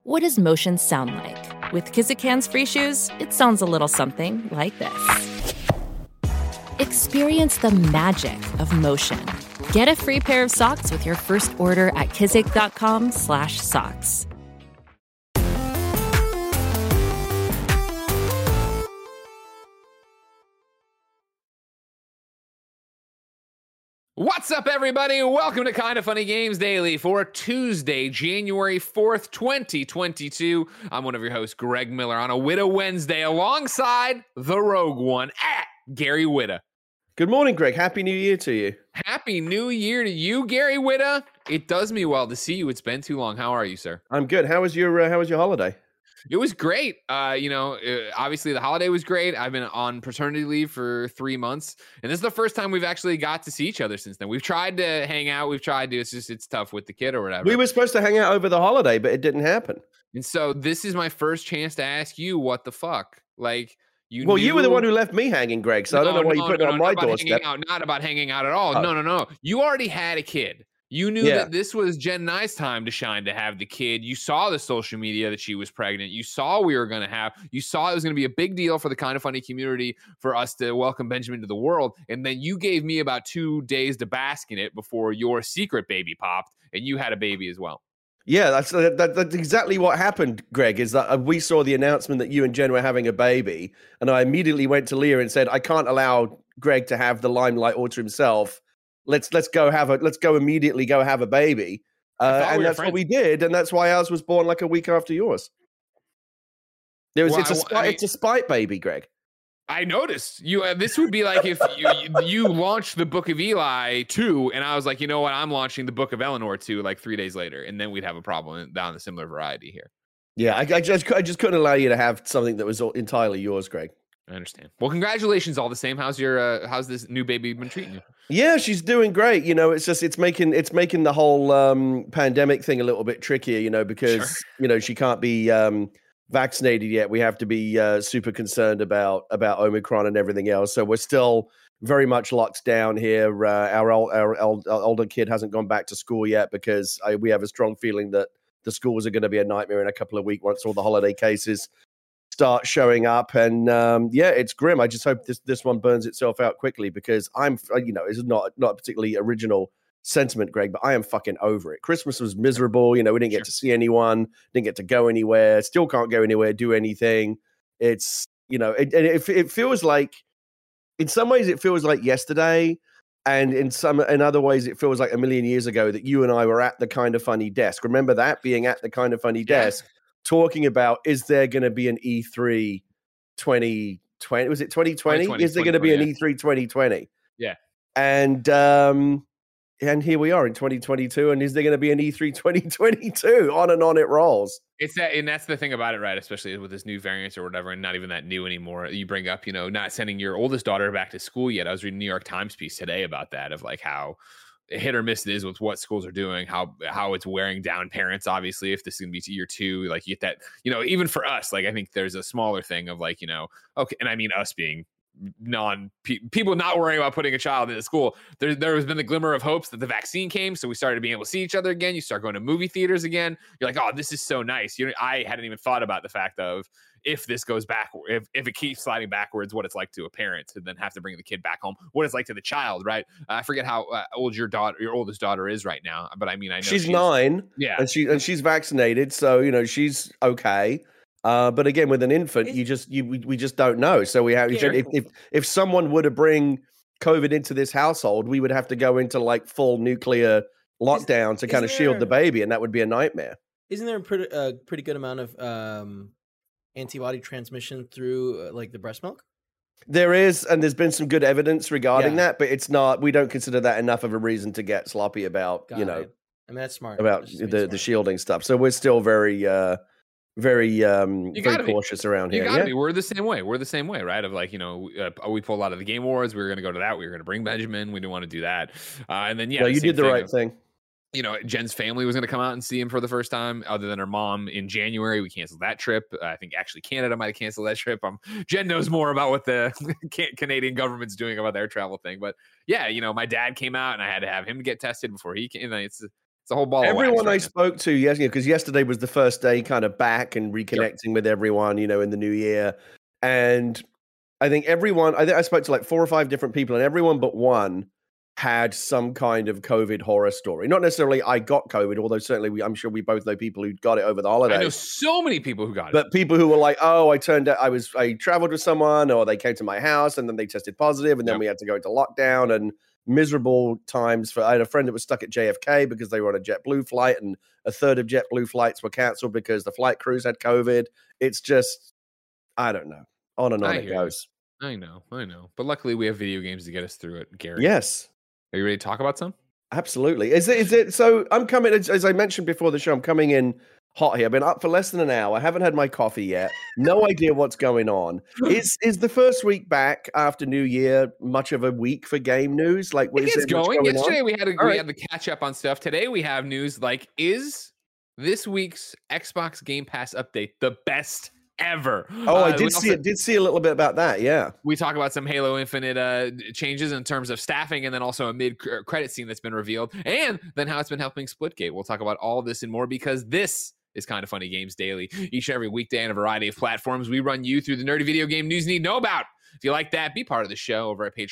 What does motion sound like? With Kizikans free shoes, it sounds a little something like this. Experience the magic of motion. Get a free pair of socks with your first order at kizik.com/socks. What's up, everybody? Welcome to Kinda Funny Games Daily for Tuesday, January 4th, 2022. I'm one of your hosts, Greg Miller, on a Witta Wednesday alongside the Rogue One, Gary Whitta. Good morning, Greg. Happy New Year to you. Happy New Year to you, Gary Whitta. It does me well to see you. It's been too long. How are you, sir? I'm good. How was your holiday? It was great. Obviously the holiday was great. I've been on paternity leave for 3 months, and this is the first time we've actually got to see each other since then. We've tried to hang out. It's tough with the kid or whatever. We were supposed to hang out over the holiday, but it didn't happen. And so this is my first chance to ask you what the fuck. Like, you were the one who left me hanging, Greg, so I don't know why you put it on my doorstep. Not about hanging out at all. Oh. No. You already had a kid. You knew that this was Jen and I's time to shine, to have the kid. You saw the social media that she was pregnant. You saw you saw it was going to be a big deal for the Kinda Funny community for us to welcome Benjamin to the world. And then you gave me about 2 days to bask in it before your secret baby popped, and you had a baby as well. Yeah, that's exactly what happened, Greg, is that we saw the announcement that you and Jen were having a baby, and I immediately went to Leah and said, I can't allow Greg to have the limelight all to himself. Let's go immediately have a baby. And that's what we did. And that's why ours was born like a week after yours. It's a spite baby, Greg. I noticed you. This would be like if you launched the Book of Eli 2, and I was like, you know what? I'm launching the Book of Eleanor 2 like 3 days later, and then we'd have a problem down the similar variety here. Yeah, I just couldn't allow you to have something that was entirely yours, Greg. I understand. Well, congratulations all the same. How's how's this new baby been treating you? Yeah, she's doing great. You know, it's making the whole pandemic thing a little bit trickier, you know, because she can't be vaccinated yet. We have to be super concerned about Omicron and everything else. So we're still very much locked down here. Our older kid hasn't gone back to school yet because we have a strong feeling that the schools are going to be a nightmare in a couple of weeks once all the holiday cases start showing up. And it's grim. I just hope this one burns itself out quickly, because it's not a particularly original sentiment, Greg, but I am fucking over it. Christmas was miserable. We didn't get to see anyone, didn't get to go anywhere, still can't go anywhere, do anything. It's, it feels like, in some ways it feels like yesterday, and in other ways it feels like a million years ago that you and I were at the Kinda Funny desk. Remember that, being at the Kinda Funny desk, talking about, is there going to be an E3 2020? Was it 2020? Is there going to be an E3 2020? Yeah. And here we are in 2022. And is there going to be an E3 2022? On and on it rolls. It's that, and that's the thing about it, right? Especially with this new variant or whatever, and not even that new anymore. You bring up, not sending your oldest daughter back to school yet. I was reading a New York Times piece today about that, of like how hit or miss it is with what schools are doing, how it's wearing down parents. Obviously, if this is going to be to year 2, like, you get that, even for us, like, I think there's a smaller thing of like, okay. And I mean, us being people not worrying about putting a child into school. There has been the glimmer of hopes that the vaccine came, so we started being able to see each other again. You start going to movie theaters again. You're like, oh, this is so nice. I hadn't even thought about the fact of, if this goes back, if it keeps sliding backwards, what it's like to a parent to then have to bring the kid back home, what it's like to the child, right? I forget how old your oldest daughter is right now, but I mean, I know she's 9, yeah, and she's vaccinated, so she's okay. But again, with an infant, we just don't know. So we have, if someone were to bring COVID into this household, we would have to go into like full nuclear lockdown to kind of shield the baby, and that would be a nightmare. Isn't there a pretty good amount of antibody transmission through like the breast milk? There is, and there's been some good evidence regarding that, but it's not. We don't consider that enough of a reason to get sloppy about. I mean, that's smart about the shielding stuff. So we're still very cautious around here. You gotta be. We're the same way, right? Of like, we pulled out of the Game Awards. We were going to go to that. We were going to bring Benjamin. We didn't want to do that. And then, you did the right thing. Jen's family was going to come out and see him for the first time, other than her mom, in January. We canceled that trip. I think actually Canada might have canceled that trip. Jen knows more about what the Canadian government's doing about their travel thing. But yeah, my dad came out and I had to have him get tested before he came. It's a whole ball Everyone of wax I right spoke to, yes, because yesterday was the first day kind of back and reconnecting with everyone, in the new year. And I think I spoke to like 4 or 5 different people, and everyone but one had some kind of COVID horror story. Not necessarily I got COVID, although certainly I'm sure we both know people who got it over the holidays. I know so many people who got it. But people who were like, oh, I traveled with someone, or they came to my house and then they tested positive, and then we had to go into lockdown, and miserable times. I had a friend that was stuck at JFK because they were on a JetBlue flight, and a third of JetBlue flights were canceled because the flight crews had COVID. It's just, I don't know. On and on it goes. I know. But luckily we have video games to get us through it, Gary. Yes. Are you ready to talk about some? Absolutely. Is it? So I'm coming, as I mentioned before the show, I'm coming in hot here. I've been up for less than an hour. I haven't had my coffee yet. No idea what's going on. Is the first week back after New Year much of a week for game news? Like, what is it going? Yesterday we had the catch up on stuff. Today we have news like, is this week's Xbox Game Pass update the best ever? Oh, I did see a little bit about that. Yeah, we talk about some Halo Infinite changes in terms of staffing, and then also a mid-credit scene that's been revealed, and then how it's been helping Splitgate. We'll talk about all this and more, because this is Kinda Funny Games Daily. Each and every weekday on a variety of platforms, we run you through the nerdy video game news you need to know about. If you like that, be part of the show over at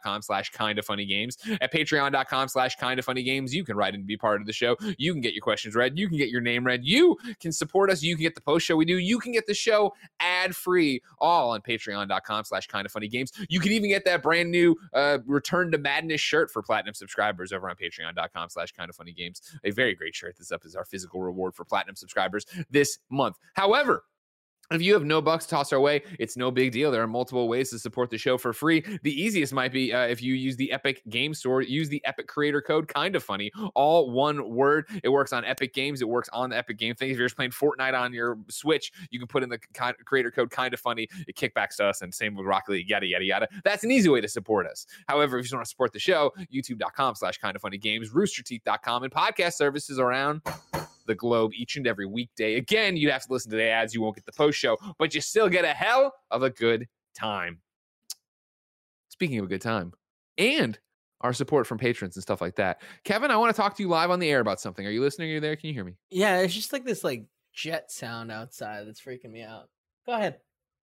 patreon.com/kindafunnygames. At patreon.com/kindafunnygames, you can write and be part of the show. You can get your questions read. You can get your name read. You can support us. You can get the post show we do. You can get the show ad-free, all on patreon.com/kindafunnygames. You can even get that brand new Return to Madness shirt for platinum subscribers over on patreon.com/kindafunnygames. A very great shirt. This up is our physical reward for platinum subscribers this month. However, if you have no bucks to toss our way, it's no big deal. There are multiple ways to support the show for free. The easiest might be if you use the Epic Game Store, use the Epic creator code Kinda Funny, all one word. It works on Epic Games. It works on the Epic Game thing. If you're just playing Fortnite on your Switch, you can put in the creator code Kinda Funny. It kickbacks to us, and same with Rocket League, yada, yada, yada. That's an easy way to support us. However, if you want to support the show, youtube.com/kindafunnygames, roosterteeth.com, and podcast services around the globe each and every weekday. Again, you'd have to listen to the ads. You won't get the post show, but you still get a hell of a good time. Speaking of a good time, and our support from patrons and stuff like that. Kevin, I want to talk to you live on the air about something. Are you listening? Are you there? Can you hear me? Yeah, it's just like this jet sound outside that's freaking me out. Go ahead.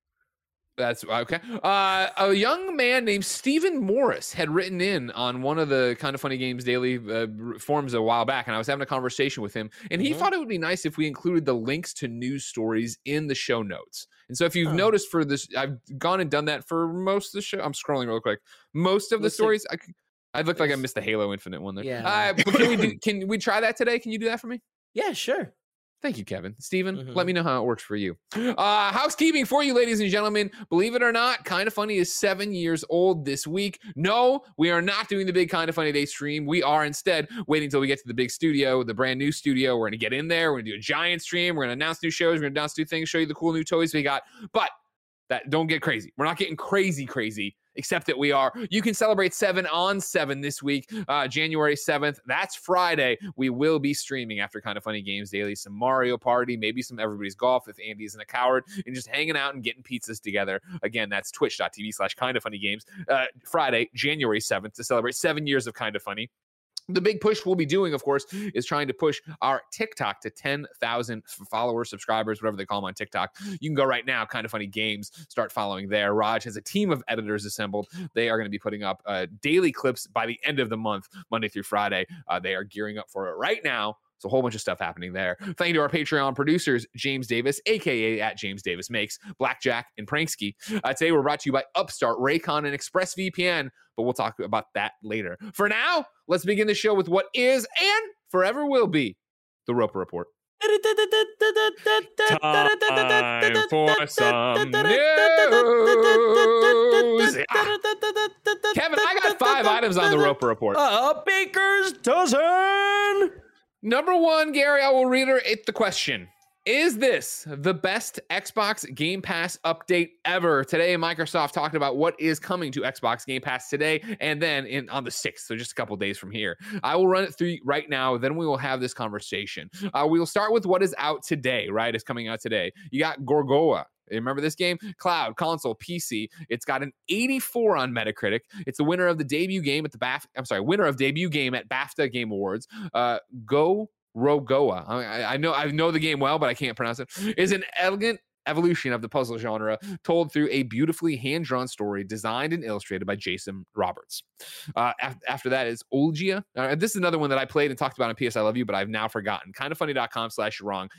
That's okay. A young man named Stephen Morris had written in on one of the Kinda Funny Games Daily forums a while back, and I was having a conversation with him, and he thought it would be nice if we included the links to news stories in the show notes. And so if you've noticed for this, I've gone and done that for most of the show. I'm scrolling real quick. Most of the stories, I look like I missed the Halo Infinite one there. Yeah. But can we try that today? Can you do that for me? Yeah, sure. Thank you, Kevin. Steven, let me know how it works for you. Housekeeping for you, ladies and gentlemen. Believe it or not, Kinda Funny is 7 years old this week. No, we are not doing the big Kinda Funny Day stream. We are instead waiting until we get to the big studio, the brand new studio. We're going to get in there. We're going to do a giant stream. We're going to announce new shows. We're going to announce new things, show you the cool new toys we got. But don't get crazy. We're not getting crazy, except that you can celebrate 7-on-7 this week, January 7th. That's Friday. We will be streaming after Kinda Funny Games Daily, some Mario Party, maybe some Everybody's Golf if Andy isn't a coward, and just hanging out and getting pizzas together. Again, that's twitch.tv/kindafunnygames. Friday, January 7th, to celebrate 7 years of Kinda Funny. The big push we'll be doing, of course, is trying to push our TikTok to 10,000 followers, subscribers, whatever they call them on TikTok. You can go right now, Kinda Funny Games, start following there. Raj has a team of editors assembled. They are going to be putting up daily clips by the end of the month, Monday through Friday. They are gearing up for it right now. So a whole bunch of stuff happening there. Thank you to our Patreon producers, James Davis, a.k.a. at James Davis Makes, Blackjack, and Pranksky. Today we're brought to you by Upstart, Raycon, and ExpressVPN, but we'll talk about that later. For now, let's begin the show with what is and forever will be the Roper Report. Time for some news. Kevin, I got 5 items on the Roper Report. A baker's dozen. Number 1, Gary, I will reiterate the question. Is this the best Xbox Game Pass update ever? Today, Microsoft talked about what is coming to Xbox Game Pass today and then on the 6th, so just a couple days from here. I will run it through right now, then we will have this conversation. We will start with what is out today, right? It's coming out today. You got Gorgoa. Remember this game? Cloud, console, PC. It's got an 84 on Metacritic. It's the winner of the debut game at the winner of debut game at BAFTA Game Awards. Go Rogoa. I know the game well, but I can't pronounce it. Is an elegant evolution of the puzzle genre told through a beautifully hand-drawn story designed and illustrated by Jason Roberts. After that is Olgia. This is another one that I played and talked about on PS I Love You, but I've now forgotten. Kindoffunny.com/wrong.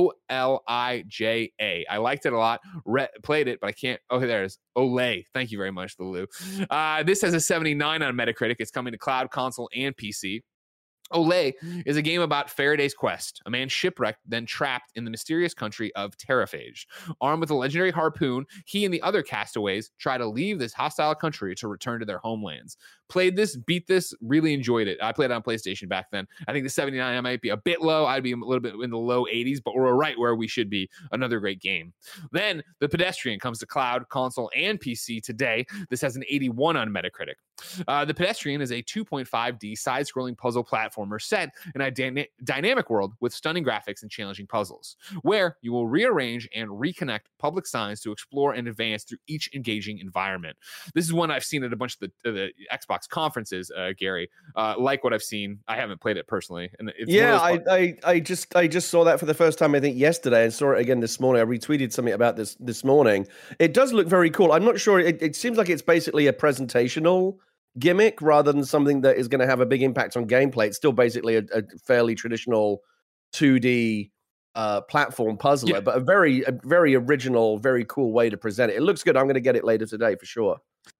Olija. I liked it a lot. Played it, but I can't. Oh, there it is. Olay. Thank you very much, Lulu. This has a 79 on Metacritic. It's coming to cloud, console, and PC. Olay is a game about Faraday's quest, a man shipwrecked, then trapped in the mysterious country of Terraphage. Armed with a legendary harpoon, he and the other castaways try to leave this hostile country to return to their homelands. Played this, beat this, really enjoyed it. I played it on PlayStation back then. I think the 79 might be a bit low. I'd be a little bit in the low 80s, but we're right where we should be. Another great game. Then The Pedestrian comes to cloud, console, and PC today. This has an 81 on Metacritic. The Pedestrian is a 2.5D side-scrolling puzzle platformer set in a dynamic world with stunning graphics and challenging puzzles, where you will rearrange and reconnect public signs to explore and advance through each engaging environment. This is one I've seen at a bunch of the Xbox conferences, Gary. Like what I've seen, I haven't played it personally. And it's I just saw that for the first time, I think yesterday, and saw it again this morning. I retweeted something about this morning. It does look very cool. I'm not sure. It seems like it's basically a presentational gimmick rather than something that is going to have a big impact on gameplay. It's still basically a fairly traditional 2D platform puzzler, but a very original, very cool way to present it. It looks good. I'm going to get it later today for sure.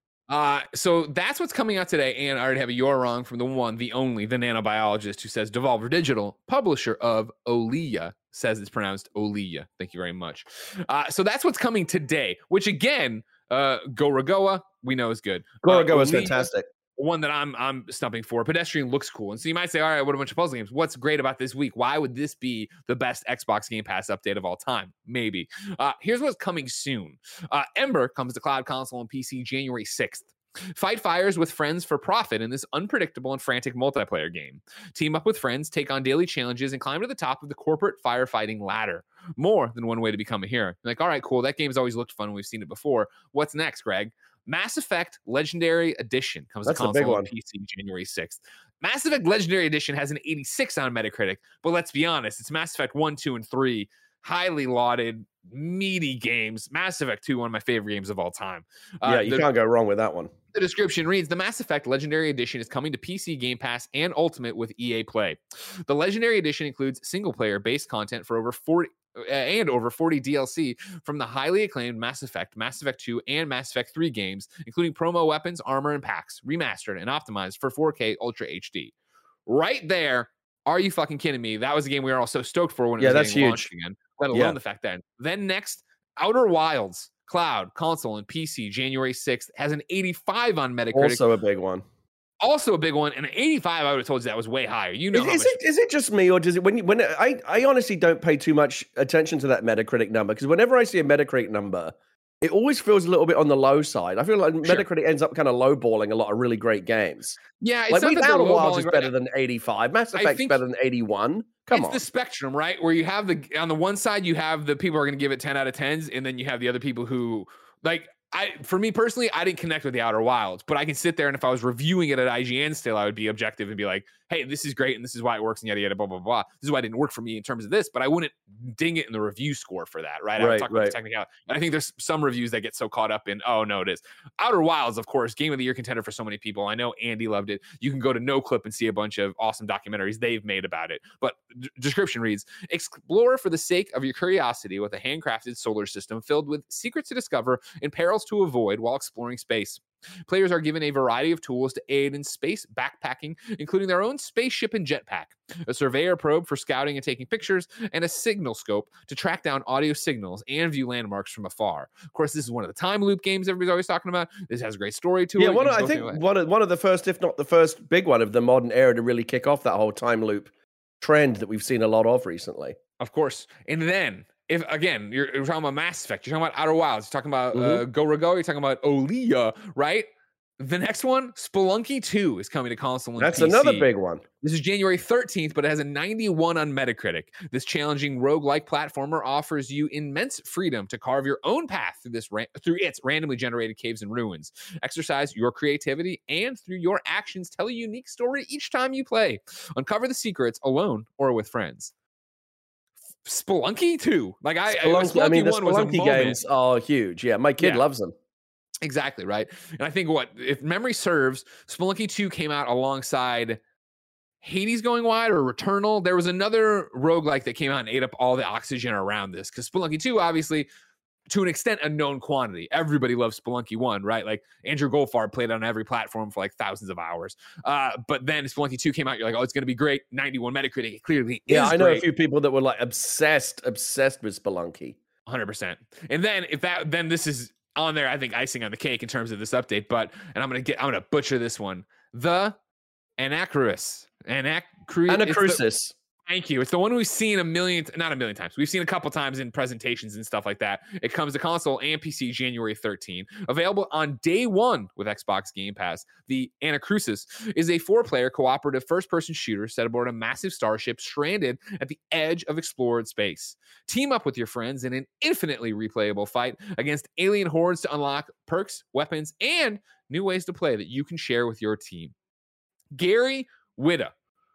So that's what's coming out today, and I already have a "you're wrong" from the one, the only, the nanobiologist who says Devolver Digital, publisher of Olija, says it's pronounced Olija. Thank you very much. So that's what's coming today, which again, Gorogoa, we know is good. Gorogoa is fantastic. One that I'm stumping for. Pedestrian looks cool. And so you might say, all right, what a bunch of puzzle games. What's great about this week? Why would this be the best Xbox Game Pass update of all time? Maybe. Here's what's coming soon. Ember comes to cloud, console, and PC January 6th. Fight fires with friends for profit in this unpredictable and frantic multiplayer game. Team up with friends, take on daily challenges, and climb to the top of the corporate firefighting ladder. More than one way to become a hero. You're like, all right, cool. That game's always looked fun. We've seen it before. What's next, Greg? Mass Effect Legendary Edition comes to console and PC January 6th. Mass Effect Legendary Edition has an 86 on Metacritic, but let's be honest, it's Mass Effect 1, 2, and 3. Highly lauded, meaty games. Mass Effect 2, one of my favorite games of all time. You can't go wrong with that one. The description reads, the Mass Effect Legendary Edition is coming to PC, Game Pass, and Ultimate with EA Play. The Legendary Edition includes single-player-based content for over 40 DLC from the highly acclaimed Mass Effect 2, and Mass Effect 3 games, including promo weapons, armor, and packs, remastered and optimized for 4K Ultra HD. Right there. Are you fucking kidding me? That was a game we were all so stoked for when it was getting launched again, let alone the fact that. Then next, Outer Wilds, cloud, console, and PC, January 6th, has an 85 on Metacritic. Also a big one. And an 85, I would have told you that was way higher. You know, is it just me, or does it when I honestly don't pay too much attention to that Metacritic number, because whenever I see a Metacritic number, it always feels a little bit on the low side. I feel like Metacritic ends up kind of lowballing a lot of really great games. Yeah, it's like Outer Wilds is better than 85. Mass Effect's better than 81. Come on. It's the spectrum, right? Where you have on the one side, you have the people who are going to give it 10 out of 10s, and then you have the other people who, like, for me personally, I didn't connect with the Outer Wilds, but I can sit there, and if I was reviewing it at IGN still, I would be objective and be like, hey, this is great, and this is why it works, and yada, yada, blah, blah, blah. This is why it didn't work for me in terms of this, but I wouldn't ding it in the review score for that, right? I would talk about the technicality. And I think there's some reviews that get so caught up in, oh, no, it is. Outer Wilds, of course, Game of the Year contender for so many people. I know Andy loved it. You can go to NoClip and see a bunch of awesome documentaries they've made about it. But description reads, explore for the sake of your curiosity with a handcrafted solar system filled with secrets to discover and perils to avoid while exploring space. Players are given a variety of tools to aid in space backpacking, including their own spaceship and jetpack, a surveyor probe for scouting and taking pictures, and a signal scope to track down audio signals and view landmarks from afar. Of course, this is one of the time loop games everybody's always talking about. This has a great story to it. Yeah, I think one of the first, if not the first big one of the modern era to really kick off that whole time loop trend that we've seen a lot of recently. Of course. And then, if again, you're talking about Mass Effect, you're talking about Outer Wilds, you're talking about Gorogoa, you're talking about Olija, right? The next one, Spelunky 2, is coming to console and That's PC. another big one. This is January 13th, but it has a 91 on Metacritic. This challenging roguelike platformer offers you immense freedom to carve your own path through its randomly generated caves and ruins. Exercise your creativity and through your actions tell a unique story each time you play. Uncover the secrets alone or with friends. Spelunky 2. Spelunky, I mean, the 1 was a Spelunky moment. games are huge. Yeah, my kid loves them. Exactly, right? And I think if memory serves, Spelunky 2 came out alongside Hades Going Wide or Returnal. There was another roguelike that came out and ate up all the oxygen around this, because Spelunky 2, obviously, to an extent, a known quantity. Everybody loves Spelunky 1, right? Like Andrew Goldfarb played on every platform for like thousands of hours. But then Spelunky 2 came out, you're like, oh, it's going to be great. 91 Metacritic, it clearly is. I know a few people that were like obsessed with Spelunky. 100%. And then this is on there, I think, icing on the cake in terms of this update. But I'm gonna butcher this one. The Anacrusis. Anacrusis. Thank you. It's the one we've seen not a million times. We've seen a couple times in presentations and stuff like that. It comes to console and PC January 13. Available on day one with Xbox Game Pass. The Anacrusis is a 4-player cooperative first-person shooter set aboard a massive starship stranded at the edge of explored space. Team up with your friends in an infinitely replayable fight against alien hordes to unlock perks, weapons, and new ways to play that you can share with your team. Gary Whitta.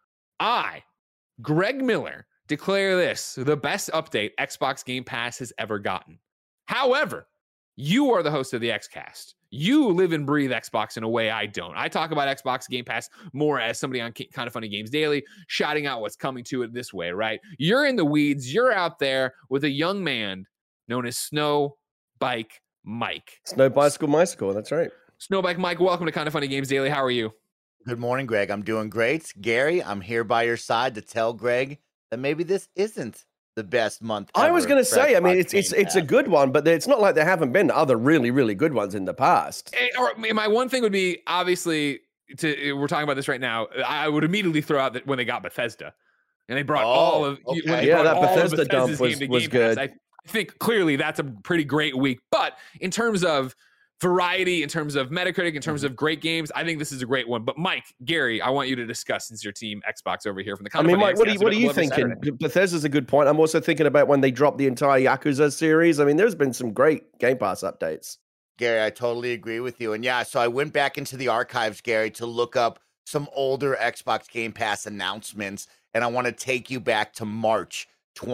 Greg Miller, declare this the best update Xbox Game Pass has ever gotten. However, you are the host of the XCast. You live and breathe Xbox in a way I don't. I talk about Xbox Game Pass more as somebody on Kind of Funny Games Daily, shouting out what's coming to it this way, right? You're in the weeds. You're out there with a young man known as Snow Bike Mike. Snow Bicycle Mycicle, that's right. Snow Bike Mike, welcome to Kind of Funny Games Daily. How are you? Good morning, Greg. I'm doing great. Gary, I'm here by your side to tell Greg that maybe this isn't the best month ever. I was going to say, I mean, it's a good one, but it's not like there haven't been other really, really good ones in the past. Or my one thing would be, obviously, we're talking about this right now, I would immediately throw out that when they got Bethesda, and they brought all of that Bethesda dump was good. I think clearly that's a pretty great week. But in terms of variety, in terms of Metacritic, in terms of great games, I think this is a great one. But Mike, Gary, I want you to discuss, since your team Xbox over here from the. I mean, Mike, what are you thinking? Bethesda's a good point. I'm also thinking about when they dropped the entire Yakuza series. I mean, there's been some great Game Pass updates. Gary, I totally agree with you. And yeah, so I went back into the archives, Gary, to look up some older Xbox Game Pass announcements, and I want to take you back to March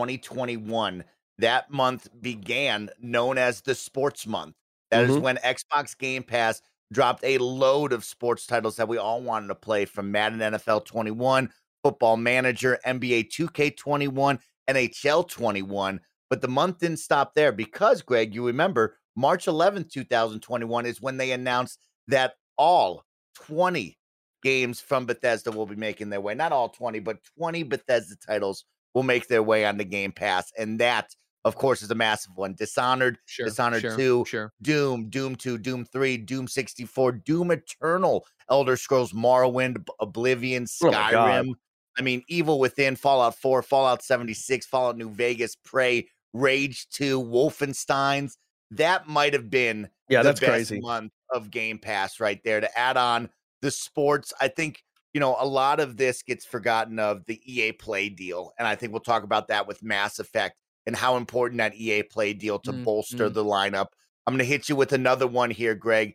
2021. That month began known as the Sports Month. That is when Xbox Game Pass dropped a load of sports titles that we all wanted to play, from Madden NFL 21, Football Manager, NBA 2K21, NHL 21. But the month didn't stop there because, Greg, you remember, March 11th, 2021 is when they announced that all 20 games from Bethesda will be making their way. Not all 20, but 20 Bethesda titles will make their way on the Game Pass. And that, of course, is a massive one. Dishonored, Dishonored 2, Doom, Doom 2, Doom 3, Doom 64, Doom Eternal, Elder Scrolls Morrowind, Oblivion, Skyrim. I mean, Evil Within, Fallout 4, Fallout 76, Fallout New Vegas, Prey, Rage 2, Wolfensteins. That might have been the best crazy month of Game Pass right there. To add on the sports, I think, a lot of this gets forgotten of the EA Play deal. And I think we'll talk about that with Mass Effect and how important that EA Play deal to bolster the lineup. I'm going to hit you with another one here, Greg.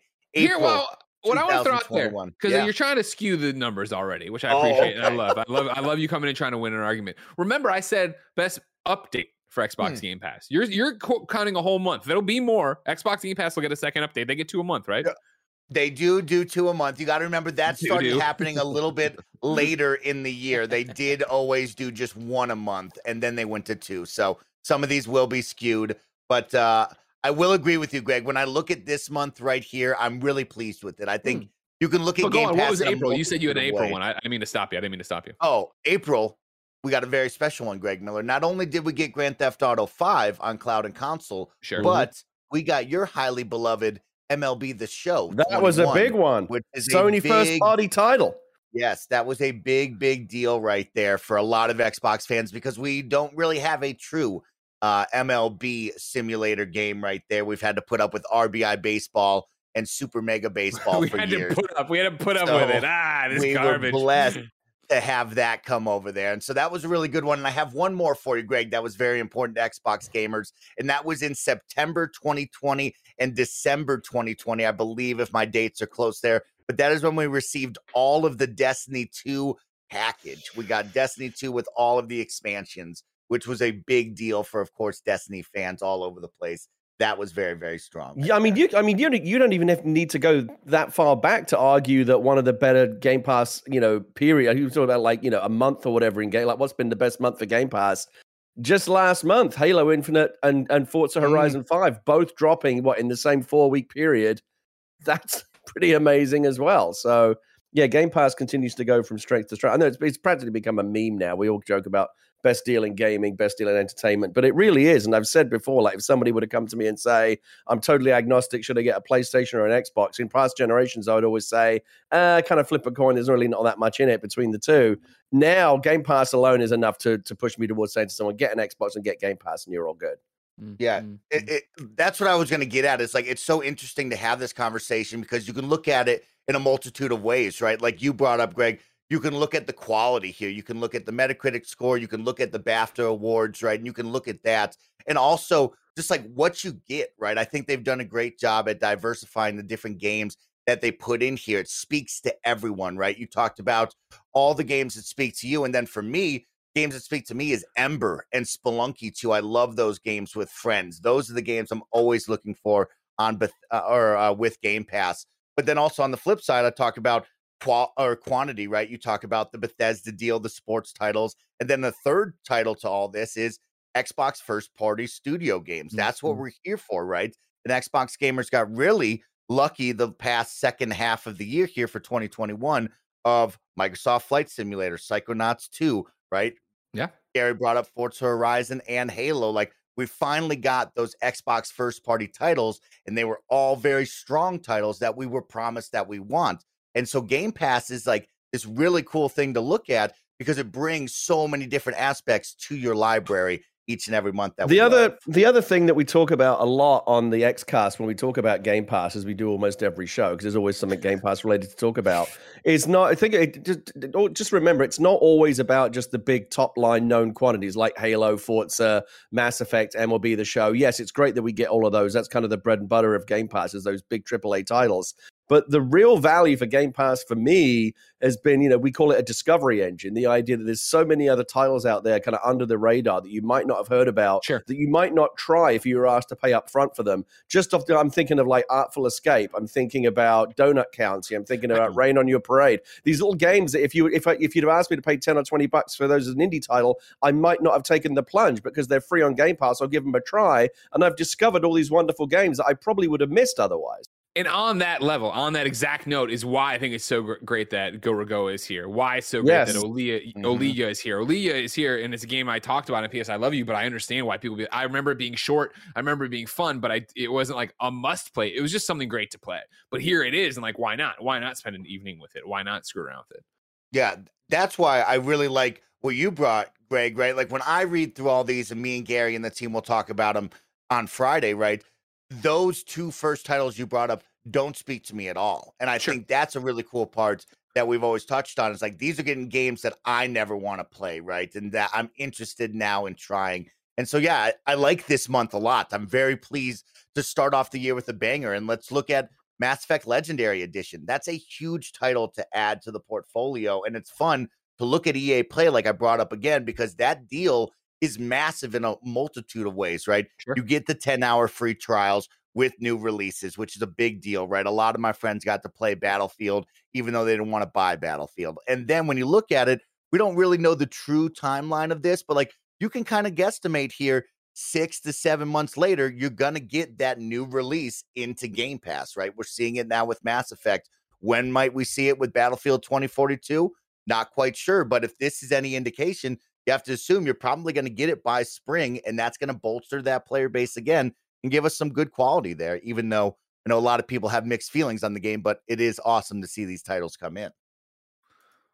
What I want to throw out there, because you're trying to skew the numbers already, which I appreciate and I love. I love you coming in trying to win an argument. Remember, I said best update for Xbox Game Pass. You're counting a whole month. There'll be more. Xbox Game Pass will get a second update. They get 2 a month, right? They do 2 a month. You got to remember that started happening a little bit later in the year. They did always do just 1 a month, and then they went to 2. So some of these will be skewed, but I will agree with you, Greg. When I look at this month right here, I'm really pleased with it. I think you can look at Game Pass. What was April? You said you had an April one. I didn't mean to stop you. Oh, April. We got a very special one, Greg Miller. Not only did we get Grand Theft Auto 5 on cloud and console, but we got your highly beloved MLB The Show. That was a big one. Which is Sony first-party title. Yes, that was a big, big deal right there for a lot of Xbox fans, because we don't really have a true MLB simulator game right there. We've had to put up with RBI Baseball and Super Mega Baseball we for had years. we had to put up So with it. This we garbage. were blessed to have that come over there. And so that was a really good one. And I have one more for you, Greg, that was very important to Xbox gamers. And that was in September 2020 and December 2020, I believe, if my dates are close there. But that is when we received all of the Destiny 2 package. We got Destiny 2 with all of the expansions, which was a big deal for, of course, Destiny fans all over the place. That was very, very strong. Yeah, I mean, you don't even need to go that far back to argue that one of the better Game Pass, period. You were talking about like, a month or whatever in game. Like, what's been the best month for Game Pass? Just last month, Halo Infinite and Forza Horizon 5 both dropping in the same 4-week period. That's pretty amazing as well. So yeah, Game Pass continues to go from strength to strength. I know it's practically become a meme now. We all joke about best deal in gaming, best deal in entertainment, but it really is. And I've said before, like if somebody would have come to me and say, I'm totally agnostic, should I get a PlayStation or an Xbox? In past generations, I would always say, kind of flip a coin. There's really not that much in it between the two. Now, Game Pass alone is enough to push me towards saying to someone, get an Xbox and get Game Pass and you're all good. Yeah, that's what I was going to get at. It's like, it's so interesting to have this conversation because you can look at it in a multitude of ways, right? Like you brought up, Greg, you can look at the quality here. You can look at the Metacritic score. You can look at the BAFTA awards, right? And you can look at that. And also just like what you get, right? I think they've done a great job at diversifying the different games that they put in here. It speaks to everyone, right? You talked about all the games that speak to you. And then for me, games that speak to me is Ember and Spelunky 2. I love those games with friends. Those are the games I'm always looking for on with Game Pass. But then also on the flip side, I talk about quantity, right? You talk about the Bethesda deal, the sports titles. And then the third title to all this is Xbox first party studio games. That's what we're here for, right? And Xbox gamers got really lucky the past second half of the year here for 2021 of Microsoft Flight Simulator, Psychonauts 2, right? Yeah. Gary brought up Forza Horizon and Halo. Like we finally got those Xbox first party titles, and they were all very strong titles that we were promised that we want. And so Game Pass is like this really cool thing to look at because it brings so many different aspects to your library each and every month. That the other thing that we talk about a lot on the Xcast when we talk about Game Pass, as we do almost every show, because there's always something Game Pass related to talk about, is not. I think just remember, it's not always about just the big top line known quantities like Halo, Forza, Mass Effect, MLB The Show. Yes, it's great that we get all of those. That's kind of the bread and butter of Game Pass, is those big AAA titles. But the real value for Game Pass for me has been, we call it a discovery engine. The idea that there's so many other titles out there kind of under the radar that you might not have heard about, that you might not try if you were asked to pay up front for them. I'm thinking of like Artful Escape. I'm thinking about Donut County. I'm thinking about Rain on Your Parade. These little games that if you'd have asked me to pay $10 or $20 for those as an indie title, I might not have taken the plunge because they're free on Game Pass. I'll give them a try. And I've discovered all these wonderful games that I probably would have missed otherwise. And on that level, on that exact note, is why I think it's so great that Go Rago is here. Why it's so great that Oulia is here. Oulia is here, and it's a game I talked about in PS I Love You, but I understand why people I remember it being short. I remember it being fun, but it wasn't like a must play. It was just something great to play. But here it is, and like, why not? Why not spend an evening with it? Why not screw around with it? Yeah, that's why I really like what you brought, Greg, right? Like when I read through all these, and me and Gary and the team will talk about them on Friday, right? Those two first titles you brought up don't speak to me at all. And I think that's a really cool part that we've always touched on. Is like, these are getting games that I never want to play, right? And that I'm interested now in trying. And so, yeah, I like this month a lot. I'm very pleased to start off the year with a banger. And let's look at Mass Effect Legendary Edition. That's a huge title to add to the portfolio. And it's fun to look at EA Play, like I brought up again, because that deal is massive in a multitude of ways, right? You get the 10-hour free trials with new releases, which is a big deal, right? A lot of my friends got to play Battlefield, even though they didn't want to buy Battlefield. And then when you look at it, we don't really know the true timeline of this, but like you can kind of guesstimate here, 6 to 7 months later, you're going to get that new release into Game Pass, right? We're seeing it now with Mass Effect. When might we see it with Battlefield 2042? Not quite sure, but if this is any indication, you have to assume you're probably going to get it by spring, and that's going to bolster that player base again and give us some good quality there, even though I know a lot of people have mixed feelings on the game, but it is awesome to see these titles come in.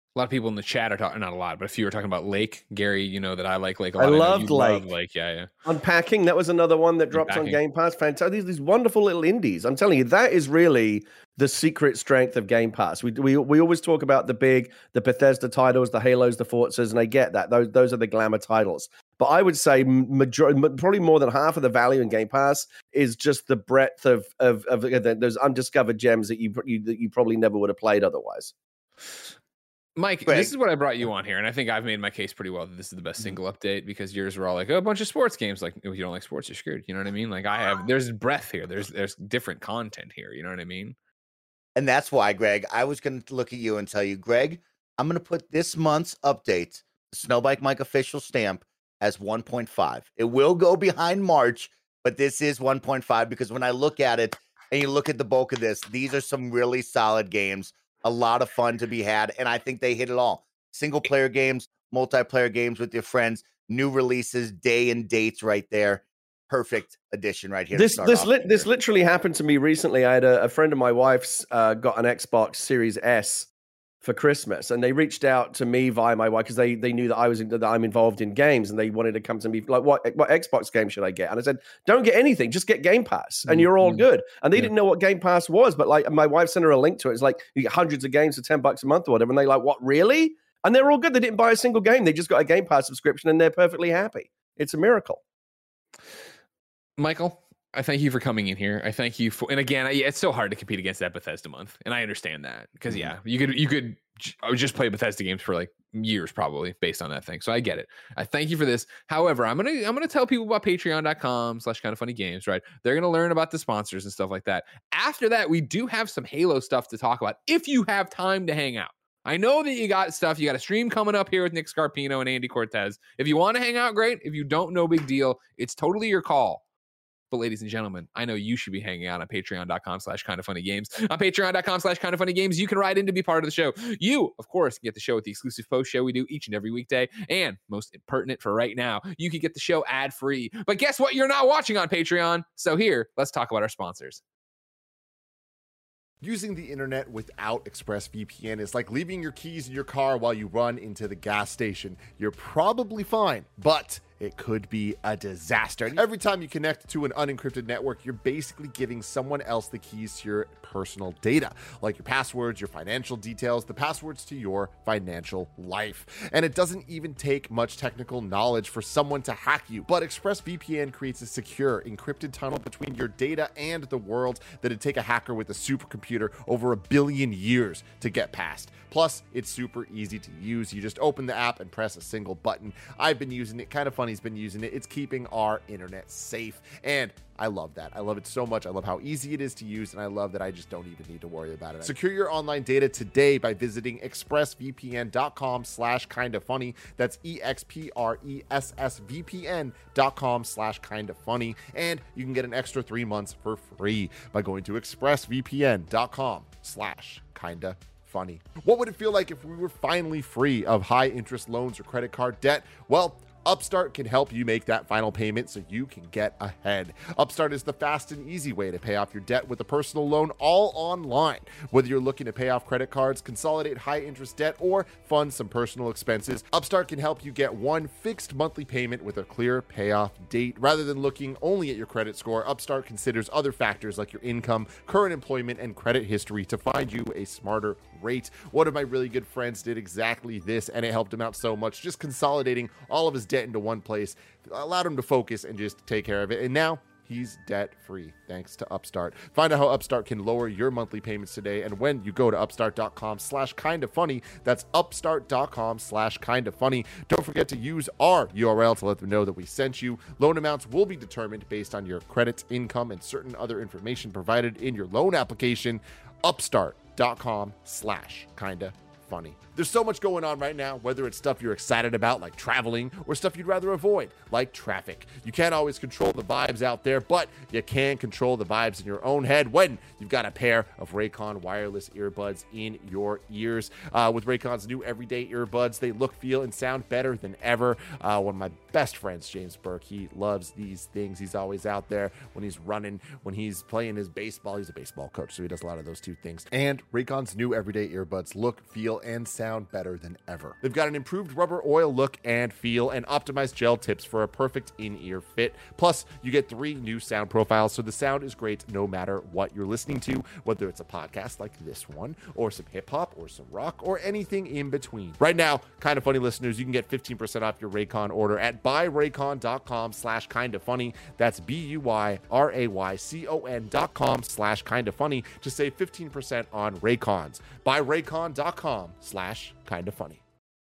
A lot of people in the chat are talking, not a lot, but a few are talking about Lake. Gary, you know that I like Lake a I lot. loved Lake. Love Lake. Yeah. Unpacking, that was another one that dropped on Game Pass. Fantastic. These wonderful little indies. I'm telling you, that is really the secret strength of Game Pass. We always talk about the Bethesda titles, the Halos, the Forzas, and I get that. Those are the glamour titles. But I would say probably more than half of the value in Game Pass is just the breadth of those undiscovered gems that you probably never would have played otherwise. Mike, Greg, this is what I brought you on here, and I think I've made my case pretty well that this is the best single update, because yours were all like, oh, a bunch of sports games. Like, if you don't like sports, you're screwed. You know what I mean? Like, there's breadth here. There's different content here. You know what I mean? And that's why, Greg, I was going to look at you and tell you, Greg, I'm going to put this month's update, the Snowbike Mike official stamp, as 1.5. It will go behind March, but this is 1.5 because when I look at it and you look at the bulk of this, these are some really solid games. A lot of fun to be had, and I think they hit it all. Single-player games, multiplayer games with your friends, new releases, day and dates right there. Perfect addition right here. This literally happened to me recently. I had a friend of my wife's got an Xbox Series S for Christmas, and they reached out to me via my wife because they knew that I'm involved in games, and they wanted to come to me like, what Xbox game should I get? And I said, don't get anything, just get Game Pass, and you're all good. And they didn't know what Game Pass was, but like my wife sent her a link to it. It's like you get hundreds of games for $10 a month or whatever, and they like, what, really? And they're all good. They didn't buy a single game. They just got a Game Pass subscription, and they're perfectly happy. It's a miracle. Michael, I thank you for coming in here. I thank you for, and again, it's so hard to compete against that Bethesda month, and I understand that because you could just play Bethesda games for like years probably based on that thing. So I get it. I thank you for this. However, I'm gonna tell people about patreon.com/kindoffunnygames. Right, they're gonna learn about the sponsors and stuff like that. After that, we do have some Halo stuff to talk about if you have time to hang out. I know that you got stuff. You got a stream coming up here with Nick Scarpino and Andy Cortez. If you want to hang out, great. If you don't, no big deal. It's totally your call. But ladies and gentlemen, I know you should be hanging out on patreon.com/kindoffunnygames. On patreon.com/kindoffunnygames, you can write in to be part of the show. You, of course, get the show with the exclusive post show we do each and every weekday. And most pertinent for right now, you can get the show ad-free. But guess what? You're not watching on Patreon. So here, let's talk about our sponsors. Using the internet without ExpressVPN is like leaving your keys in your car while you run into the gas station. You're probably fine, but it could be a disaster. Every time you connect to an unencrypted network, you're basically giving someone else the keys to your personal data, like your passwords, your financial details, the passwords to your financial life. And it doesn't even take much technical knowledge for someone to hack you. But ExpressVPN creates a secure, encrypted tunnel between your data and the world that'd take a hacker with a supercomputer over 1 billion years to get past. Plus, it's super easy to use. You just open the app and press a single button. I've been using it. Kind of Funny's been using it. It's keeping our internet safe. And I love that. I love it so much. I love how easy it is to use, and I love that I just don't even need to worry about it. Secure your online data today by visiting expressvpn.com/kindafunny. That's expressvpn.com/kindafunny. And you can get an extra 3 months for free by going to expressvpn.com/kindafunny. What would it feel like if we were finally free of high interest loans or credit card debt? Well, Upstart can help you make that final payment so you can get ahead. Upstart is the fast and easy way to pay off your debt with a personal loan all online. Whether you're looking to pay off credit cards, consolidate high interest debt, or fund some personal expenses, Upstart can help you get one fixed monthly payment with a clear payoff date. Rather than looking only at your credit score, Upstart considers other factors like your income, current employment, and credit history to find you a smarter rate. One of my really good friends did exactly this, and it helped him out so much. Just consolidating all of his debt into one place allowed him to focus and just take care of it. And now he's debt free thanks to Upstart. Find out how Upstart can lower your monthly payments today. And when you go to upstart.com/kindafunny, that's upstart.com/kindafunny. Don't forget to use our URL to let them know that we sent you. Loan amounts will be determined based on your credit, income, and certain other information provided in your loan application. Upstart.com/kindafunny. There's so much going on right now, whether it's stuff you're excited about, like traveling, or stuff you'd rather avoid, like traffic. You can't always control the vibes out there, but you can control the vibes in your own head when you've got a pair of Raycon wireless earbuds in your ears. With Raycon's new everyday earbuds, they look, feel, and sound better than ever. One of my best friends, James Burke. He loves these things. He's always out there when he's running, when he's playing his baseball. He's a baseball coach, so he does a lot of those two things. And Raycon's new everyday earbuds look, feel, and sound better than ever. They've got an improved rubber oil look and feel and optimized gel tips for a perfect in-ear fit. Plus, you get 3 new sound profiles, so the sound is great no matter what you're listening to, whether it's a podcast like this one, or some hip-hop, or some rock, or anything in between. Right now, Kind of Funny listeners, you can get 15% off your Raycon order at buyraycon.com/kindafunny. That's BUYRAYCON.com/kindafunny to save 15% on Raycons. Buyraycon.com/kindafunny.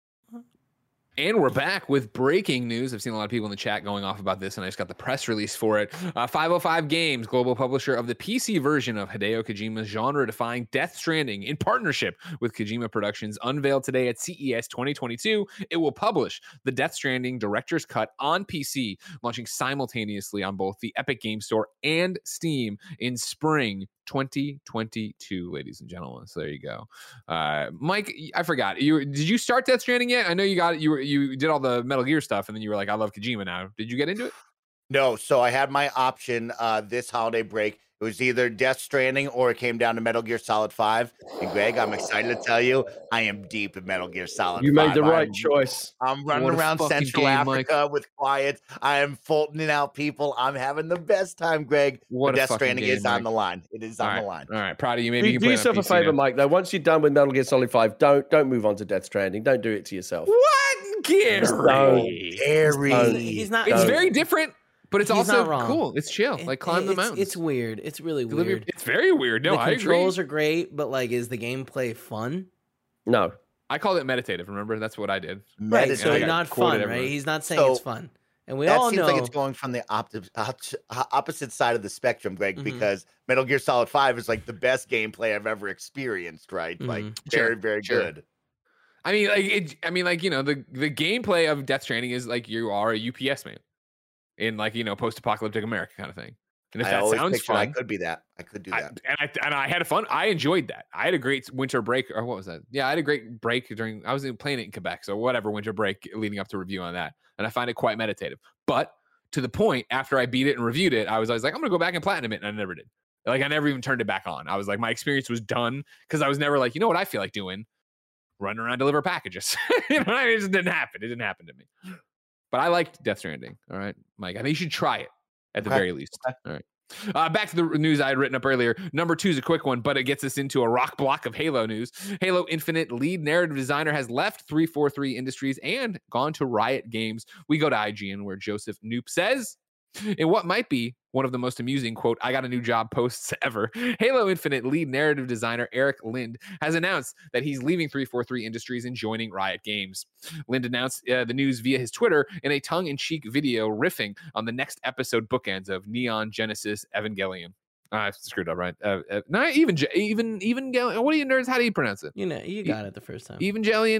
And we're back with breaking news. I've seen a lot of people in the chat going off about this, and I just got the press release for it. 505 Games, global publisher of the PC version of Hideo Kojima's genre-defying Death Stranding, in partnership with Kojima Productions, unveiled today at CES 2022. It will publish the Death Stranding Director's Cut on PC, launching simultaneously on both the Epic Game Store and Steam in spring 2022, ladies and gentlemen. So there you go. Mike, I forgot. Did you start Death Stranding yet? I know you got it. You did all the Metal Gear stuff, and then you were like, I love Kojima now. Did you get into it? No. So I had my option this holiday break. It was either Death Stranding or it came down to Metal Gear Solid 5. And Greg, I'm excited to tell you, I am deep in Metal Gear Solid 5. You made the right choice. I'm running around Central Africa with Quiet. I am Fultoning out people. I'm having the best time, Greg. Death Stranding is on the line. It is on the line. All right, proud of you. Maybe you can do yourself a favor, Mike. Though, once you're done with Metal Gear Solid 5, don't move on to Death Stranding. Don't do it to yourself. What, Gary? He's not. It's very different. But it's also wrong. Cool. It's chill. Like climb the mountains. It's weird. It's really weird. It's very weird. No, I agree. The controls are great, but like, is the gameplay fun? No. I called it meditative. Remember, that's what I did. Right. So not fun, right? He's not saying it's fun, and we all know that seems like it's going from the opposite side of the spectrum, Greg. Because Metal Gear Solid 5 is like the best gameplay I've ever experienced. Right? Like very good. I mean, like the gameplay of Death Stranding is like you are a UPS man in like post-apocalyptic America kind of thing. And if that sounds fun, I could be that. I could do that. And I had fun. I enjoyed that. I had a great winter break, or what was that? Yeah, I had a great break I was playing it in Quebec, so whatever winter break leading up to review on that, and I find it quite meditative. But to the point, after I beat it and reviewed it, I was like, I'm gonna go back and platinum it, and I never did. Like I never even turned it back on. I was like, my experience was done because I was never like, you know what I feel like doing? Running around, deliver packages. It just didn't happen. It didn't happen to me. But I liked Death Stranding. All right, Mike. I think you should try it at the very least. All right. Back to the news I had written up earlier. Number 2 is a quick one, but it gets us into a rock block of Halo news. Halo Infinite lead narrative designer has left 343 Industries and gone to Riot Games. We go to IGN, where Joseph Knoop says, in what might be one of the most amusing, quote, I got a new job posts ever, Halo Infinite lead narrative designer Eric Lind has announced that he's leaving 343 Industries and joining Riot Games. Lind announced the news via his Twitter in a tongue-in-cheek video riffing on the next episode bookends of Neon Genesis Evangelion. I screwed up, right? Not Evangelion. What do you nerds? How do you pronounce it? You got it the first time. Evangelion.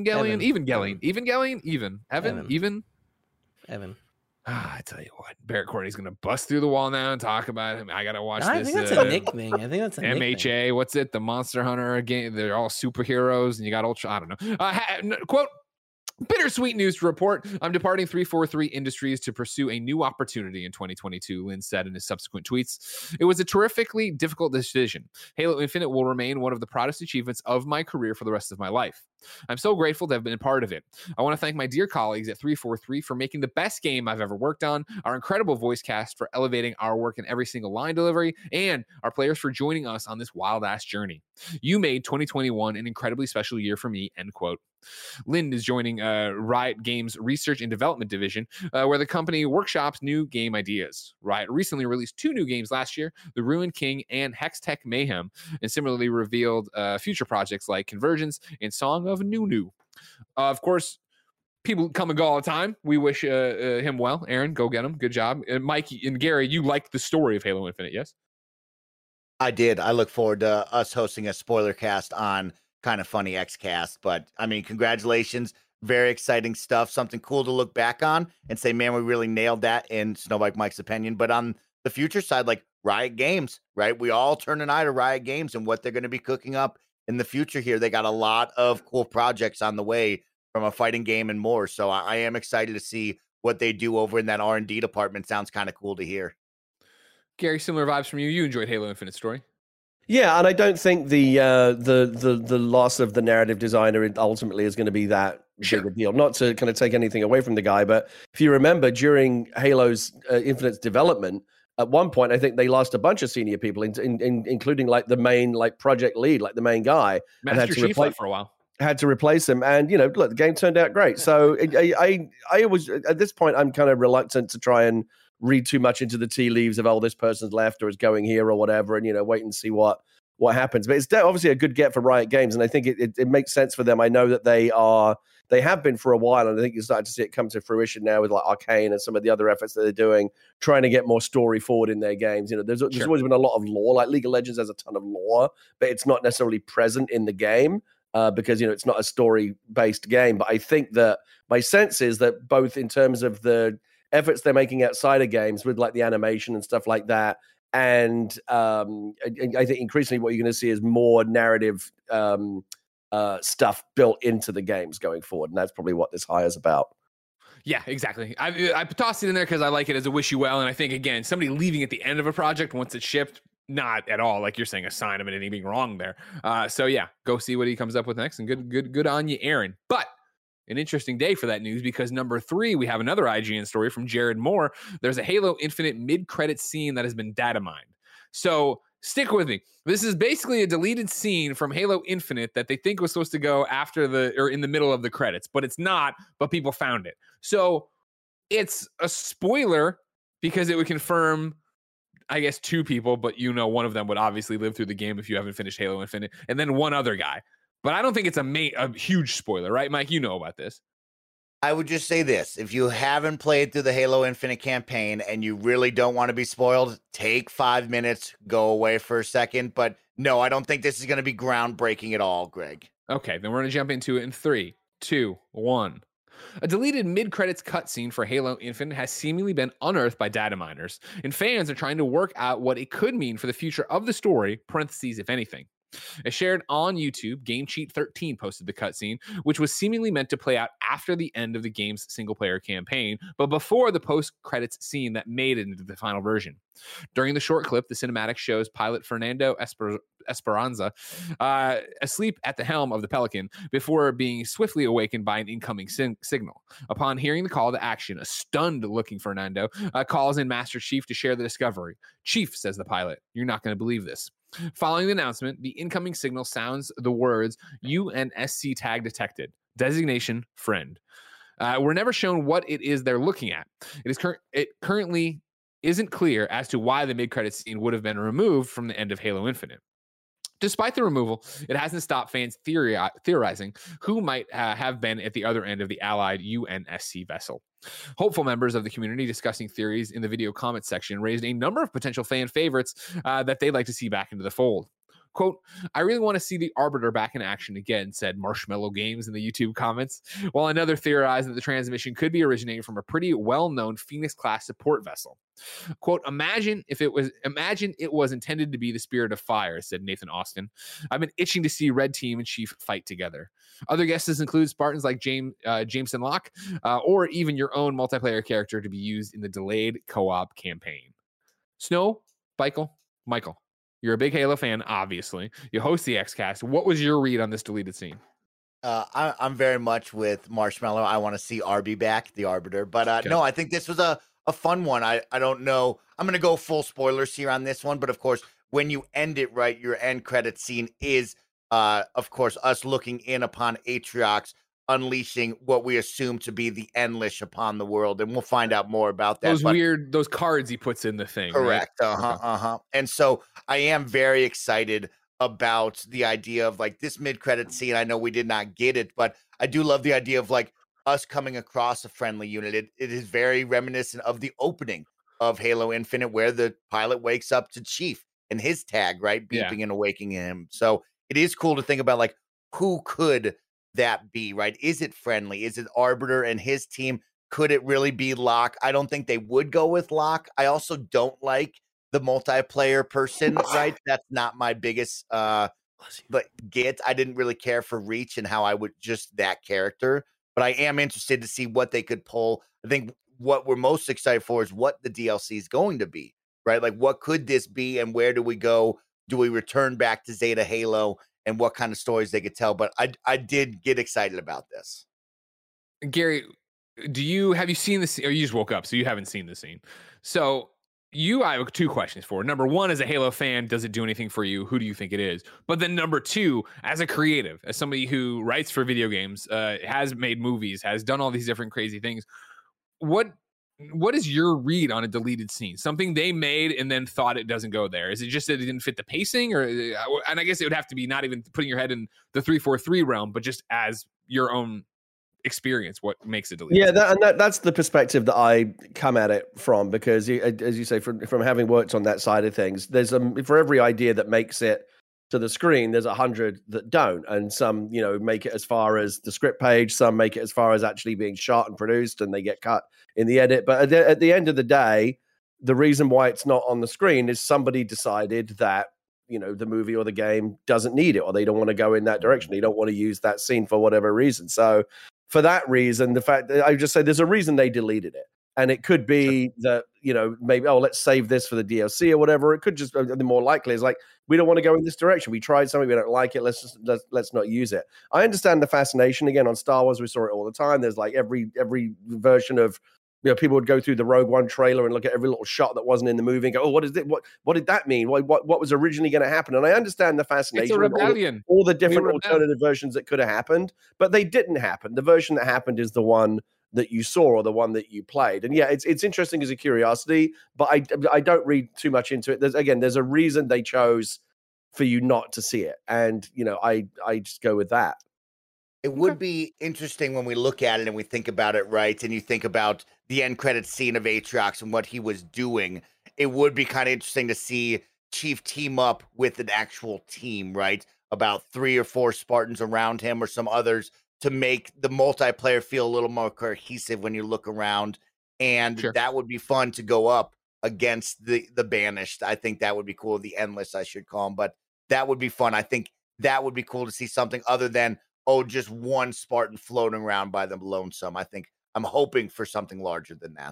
I tell you what, Barrett Courtney's gonna bust through the wall now and talk about him. I gotta watch this. I think that's a Nick thing. I think that's a MHA. What's it? The Monster Hunter game. They're all superheroes, and you got Ultra. I don't know. Quote. Bittersweet news to report. I'm departing 343 Industries to pursue a new opportunity in 2022, Lynn said in his subsequent tweets. It was a terrifically difficult decision. Halo Infinite will remain one of the proudest achievements of my career for the rest of my life. I'm so grateful to have been a part of it. I want to thank my dear colleagues at 343 for making the best game I've ever worked on, our incredible voice cast for elevating our work in every single line delivery, and our players for joining us on this wild-ass journey. You made 2021 an incredibly special year for me, end quote. Lind is joining Riot Games Research and Development Division, where the company workshops new game ideas. Riot recently released 2 new games last year, The Ruined King and Hextech Mayhem, and similarly revealed future projects like Convergence and Song of Nunu. Of course, people come and go all the time. We wish him well. Aaron, go get him. Good job. Mike and Gary, you liked the story of Halo Infinite, yes? I did. I look forward to us hosting a spoiler cast on Kind of Funny Xcast. But I mean, congratulations. Very exciting stuff. Something cool to look back on and say, man, we really nailed that in Snowbike Mike's opinion. But on the future side, like Riot Games, right? We all turn an eye to Riot Games and what they're going to be cooking up in the future here. They got a lot of cool projects on the way from a fighting game and more. So I am excited to see what they do over in that R&D department sounds kind of cool to hear. Gary, similar vibes from you. You enjoyed Halo Infinite story. Yeah, and I don't think the loss of the narrative designer ultimately is going to be that big a deal. Not to kind of take anything away from the guy, but if you remember, during Halo's Infinite's development, at one point I think they lost a bunch of senior people, including like the main like project lead, like the main guy, Master Chief left for a while. Had to replace him, and look, the game turned out great. So I was at this point I'm kind of reluctant to try and read too much into the tea leaves of this person's left or is going here or whatever, and wait and see what happens. But it's obviously a good get for Riot Games, and I think it makes sense for them. I know that they have been for a while, and I think you're starting to see it come to fruition now with like Arcane and some of the other efforts that they're doing, trying to get more story forward in their games. There's always been a lot of lore. Like League of Legends has a ton of lore, but it's not necessarily present in the game because it's not a story-based game. But I think that my sense is that both in terms of the efforts they're making outside of games with like the animation and stuff like that, and I think increasingly what you're going to see is more narrative stuff built into the games going forward, and that's probably what this hire is about. Yeah, exactly. I tossed it in there because I like it as a wish you well, and I think again, somebody leaving at the end of a project once it's shipped, not at all like you're saying a sign of anything being wrong there. So yeah, go see what he comes up with next, and good on you, Aaron. But an interesting day for that news, because number 3, we have another IGN story from Jared Moore. There's a Halo Infinite mid-credit scene that has been data mined. So stick with me. This is basically a deleted scene from Halo Infinite that they think was supposed to go after or in the middle of the credits, but it's not, but people found it. So it's a spoiler because it would confirm, I guess, 2 people, but one of them would obviously live through the game if you haven't finished Halo Infinite, and then one other guy. But I don't think it's a huge spoiler, right, Mike? You know about this. I would just say this. If you haven't played through the Halo Infinite campaign and you really don't want to be spoiled, take 5 minutes, go away for a second. But no, I don't think this is going to be groundbreaking at all, Greg. Okay, then we're going to jump into it in 3, 2, 1. A deleted mid-credits cutscene for Halo Infinite has seemingly been unearthed by data miners, and fans are trying to work out what it could mean for the future of the story, parentheses, if anything. As shared on YouTube, GameCheat13 posted the cutscene, which was seemingly meant to play out after the end of the game's single-player campaign, but before the post-credits scene that made it into the final version. During the short clip, the cinematic shows pilot Fernando Esperanza asleep at the helm of the Pelican before being swiftly awakened by an incoming signal. Upon hearing the call to action, a stunned-looking Fernando calls in Master Chief to share the discovery. "Chief," says the pilot, "you're not going to believe this." Following the announcement, the incoming signal sounds the words UNSC tag detected, designation friend. We're never shown what it is they're looking at. It currently isn't clear as to why the mid-credit scene would have been removed from the end of Halo Infinite. Despite the removal, it hasn't stopped fans theorizing who might have been at the other end of the allied UNSC vessel. Hopeful members of the community discussing theories in the video comments section raised a number of potential fan favorites that they'd like to see back into the fold. Quote, "I really want to see the Arbiter back in action again," said Marshmallow Games in the YouTube comments, while another theorized that the transmission could be originating from a pretty well-known Phoenix-class support vessel. Quote, imagine it was intended to be the Spirit of Fire," said Nathan Austin. "I've been itching to see Red Team and Chief fight together." Other guesses include Spartans like Jameson Locke, or even your own multiplayer character to be used in the delayed co-op campaign. Snow, Michael, you're a big Halo fan, obviously. You host the XCast. What was your read on this deleted scene? I'm very much with Marshmallow. I want to see Arby back, the Arbiter. But Okay. no, I think this was a fun one. I don't know. I'm going to go full spoilers here on this one. But of course, when you end it right, your end credit scene is, of course, us looking in upon Atriox unleashing what we assume to be the Endless upon the world. And we'll find out more about that. Those cards he puts in the thing. Correct. Right? Okay. And so I am very excited about the idea of like this mid-credit scene. I know we did not get it, but I do love the idea of like us coming across a friendly unit. It is very reminiscent of the opening of Halo Infinite, where the pilot wakes up to Chief and his tag, right? Beeping and awaking him. So it is cool to think about like, who could that be, right? Is it friendly? Is it Arbiter and his team? Could it really be Locke? I don't think they would go with Locke. I also don't like the multiplayer person, right? That's not my biggest get. I didn't really care for Reach and how I would just that character, but I am interested to see what they could pull. I think what we're most excited for is what the DLC is going to be, right? Like, what could this be, and where do we go? Do we return back to Zeta Halo, and what kind of stories they could tell? But I did get excited about this. Gary, have you seen this? Or you just woke up, so you haven't seen the scene. So I have 2 questions for. Number 1, as a Halo fan, does it do anything for you? Who do you think it is? But then number 2, as a creative, as somebody who writes for video games, has made movies, has done all these different crazy things, what is your read on a deleted scene? Something they made and then thought it doesn't go there. Is it just that it didn't fit the pacing, and I guess it would have to be not even putting your head in the 343 realm, but just as your own experience, what makes it deleted? Yeah, that's the perspective that I come at it from, because as you say, from having worked on that side of things, there's for every idea that makes it to the screen, there's 100 that don't, and some make it as far as the script page, some make it as far as actually being shot and produced, and they get cut in the edit. But at the end of the day, the reason why it's not on the screen is somebody decided that the movie or the game doesn't need it, or they don't want to go in that direction. They don't want to use that scene for whatever reason. So for that reason, the fact that I just say there's a reason they deleted it. And it could be that, maybe, let's save this for the DLC or whatever. It could just, the more likely is like, we don't want to go in this direction. We tried something, we don't like it. Let's not use it. I understand the fascination. Again, on Star Wars, we saw it all the time. There's like every version of, people would go through the Rogue One trailer and look at every little shot that wasn't in the movie and go, oh, what is it? What did that mean? What was originally going to happen? And I understand the fascination. It's a rebellion. All the different alternative versions that could have happened, but they didn't happen. The version that happened is the one that you saw, or the one that you played. And yeah, it's interesting as a curiosity, but I don't read too much into it. There's a reason they chose for you not to see it. And, I just go with that. It would be interesting when we look at it and we think about it, right? And you think about the end credits scene of Aatrox and what he was doing. It would be kind of interesting to see Chief team up with an actual team, right? About 3 or 4 Spartans around him or some others to make the multiplayer feel a little more cohesive when you look around. And that would be fun to go up against the Banished. I think that would be cool. The Endless, I should call them. But that would be fun. I think that would be cool to see something other than, just one Spartan floating around by them lonesome. I'm hoping for something larger than that.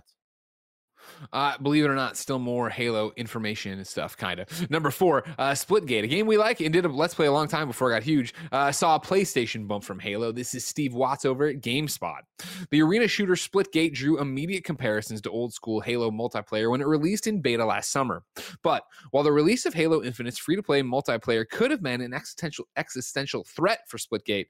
Believe it or not, still more Halo information and stuff, kind of. Number 4, Splitgate, a game we like and did a Let's Play a long time before it got huge. Saw a PlayStation bump from Halo. This is Steve Watts over at GameSpot. The arena shooter Splitgate drew immediate comparisons to old school Halo multiplayer when it released in beta last summer. But while the release of Halo Infinite's free-to-play multiplayer could have been an existential threat for Splitgate,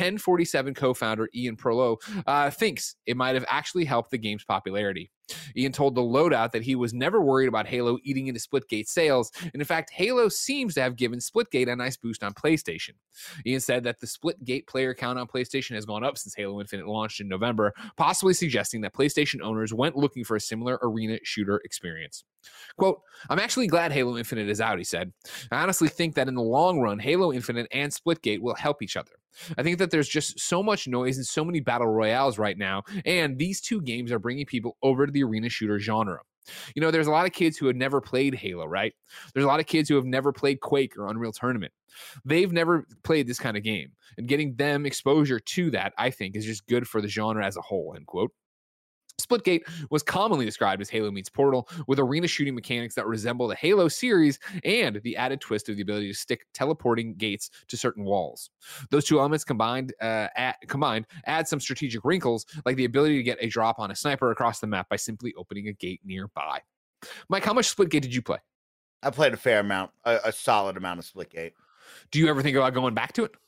1047 co-founder Ian Prolo thinks it might have actually helped the game's popularity. Ian told the Loadout that he was never worried about Halo eating into Splitgate sales, and in fact, Halo seems to have given Splitgate a nice boost on PlayStation. Ian said that the Splitgate player count on PlayStation has gone up since Halo Infinite launched in November, possibly suggesting that PlayStation owners went looking for a similar arena shooter experience. Quote, I'm actually glad Halo Infinite is out, he said. I honestly think that in the long run, Halo Infinite and Splitgate will help each other. I think that there's just so much noise and so many battle royales right now, and these 2 games are bringing people over to the arena shooter genre. There's a lot of kids who have never played Halo, right? There's a lot of kids who have never played Quake or Unreal Tournament. They've never played this kind of game, and getting them exposure to that, I think, is just good for the genre as a whole, end quote. Splitgate was commonly described as Halo meets Portal, with arena shooting mechanics that resemble the Halo series and the added twist of the ability to stick teleporting gates to certain walls. Those 2 elements combined add some strategic wrinkles, like the ability to get a drop on a sniper across the map by simply opening a gate nearby. Mike, how much Splitgate did you play? I played a fair amount, a solid amount of Splitgate. Do you ever think about going back to it?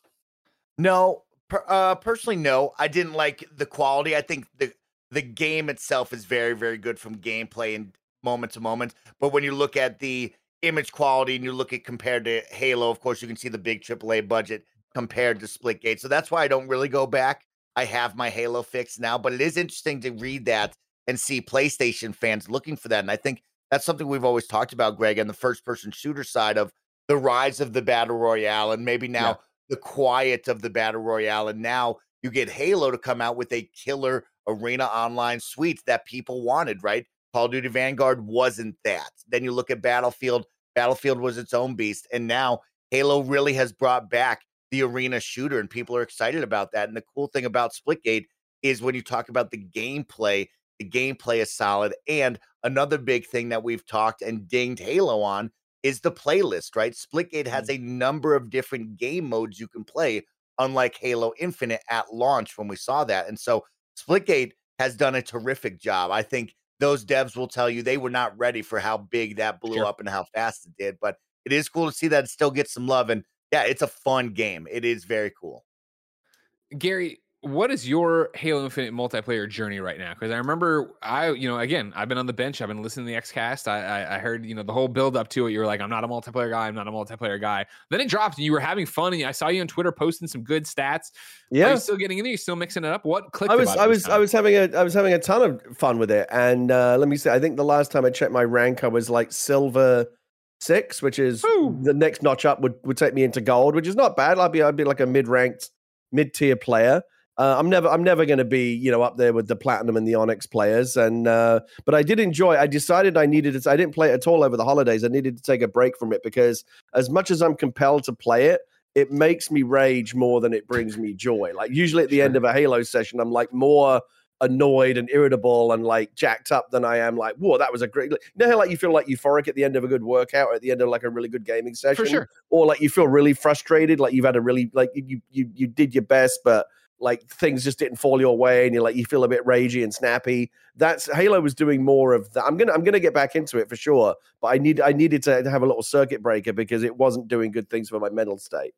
No, personally, no. I didn't like the quality. I think the game itself is very, very good from gameplay and moment to moment. But when you look at the image quality and you look at compared to Halo, of course, you can see the big AAA budget compared to Splitgate. So that's why I don't really go back. I have my Halo fix now, but it is interesting to read that and see PlayStation fans looking for that. And I think that's something we've always talked about, Greg, on the first-person shooter side of the rise of the Battle Royale and maybe now the quiet of the Battle Royale. And now you get Halo to come out with a killer arena online suite that people wanted, right? Call of Duty Vanguard wasn't that. Then you look at Battlefield. Battlefield was its own beast. And now Halo really has brought back the arena shooter, and people are excited about that. And the cool thing about Splitgate is when you talk about the gameplay, The gameplay is solid. And another big thing that we've talked and dinged Halo on is the playlist, right? Splitgate has a number of different game modes you can play, unlike Halo Infinite at launch when we saw that. And so Splitgate has done a terrific job. I think those devs will tell you they were not ready for how big that blew up and how fast it did, but it is cool to see that it still gets some love. And yeah, it's a fun game. It is very cool. Gary, what is your Halo Infinite multiplayer journey right now? Because I remember again, I've been on the bench. I've been listening to the XCast. I heard, the whole build up to it. You were like, I'm not a multiplayer guy. I'm not a multiplayer guy. Then it dropped and you were having fun. And I saw you on Twitter posting some good stats. Yeah. Are you still getting in there? You still mixing it up? What clicked? I was having a ton of fun with it. And let me see, I think the last time I checked my rank, I was like silver 6, which is the next notch up would take me into gold, which is not bad. I'd be like a mid-tier player. I'm never going to be, up there with the platinum and the onyx players. And but I did enjoy. I decided I needed it. I didn't play it at all over the holidays. I needed to take a break from it because as much as I'm compelled to play it, it makes me rage more than it brings me joy. Like usually at the end of a Halo session, I'm like more annoyed and irritable and like jacked up than I am like, whoa, that was a great. How like you feel like euphoric at the end of a good workout or at the end of like a really good gaming session, for sure, or like you feel really frustrated, like you've had a really like you did your best, but like things just didn't fall your way and you feel a bit ragey and snappy. That's Halo was doing more of that. I'm gonna get back into it for sure, but I needed to have a little circuit breaker because it wasn't doing good things for my mental state.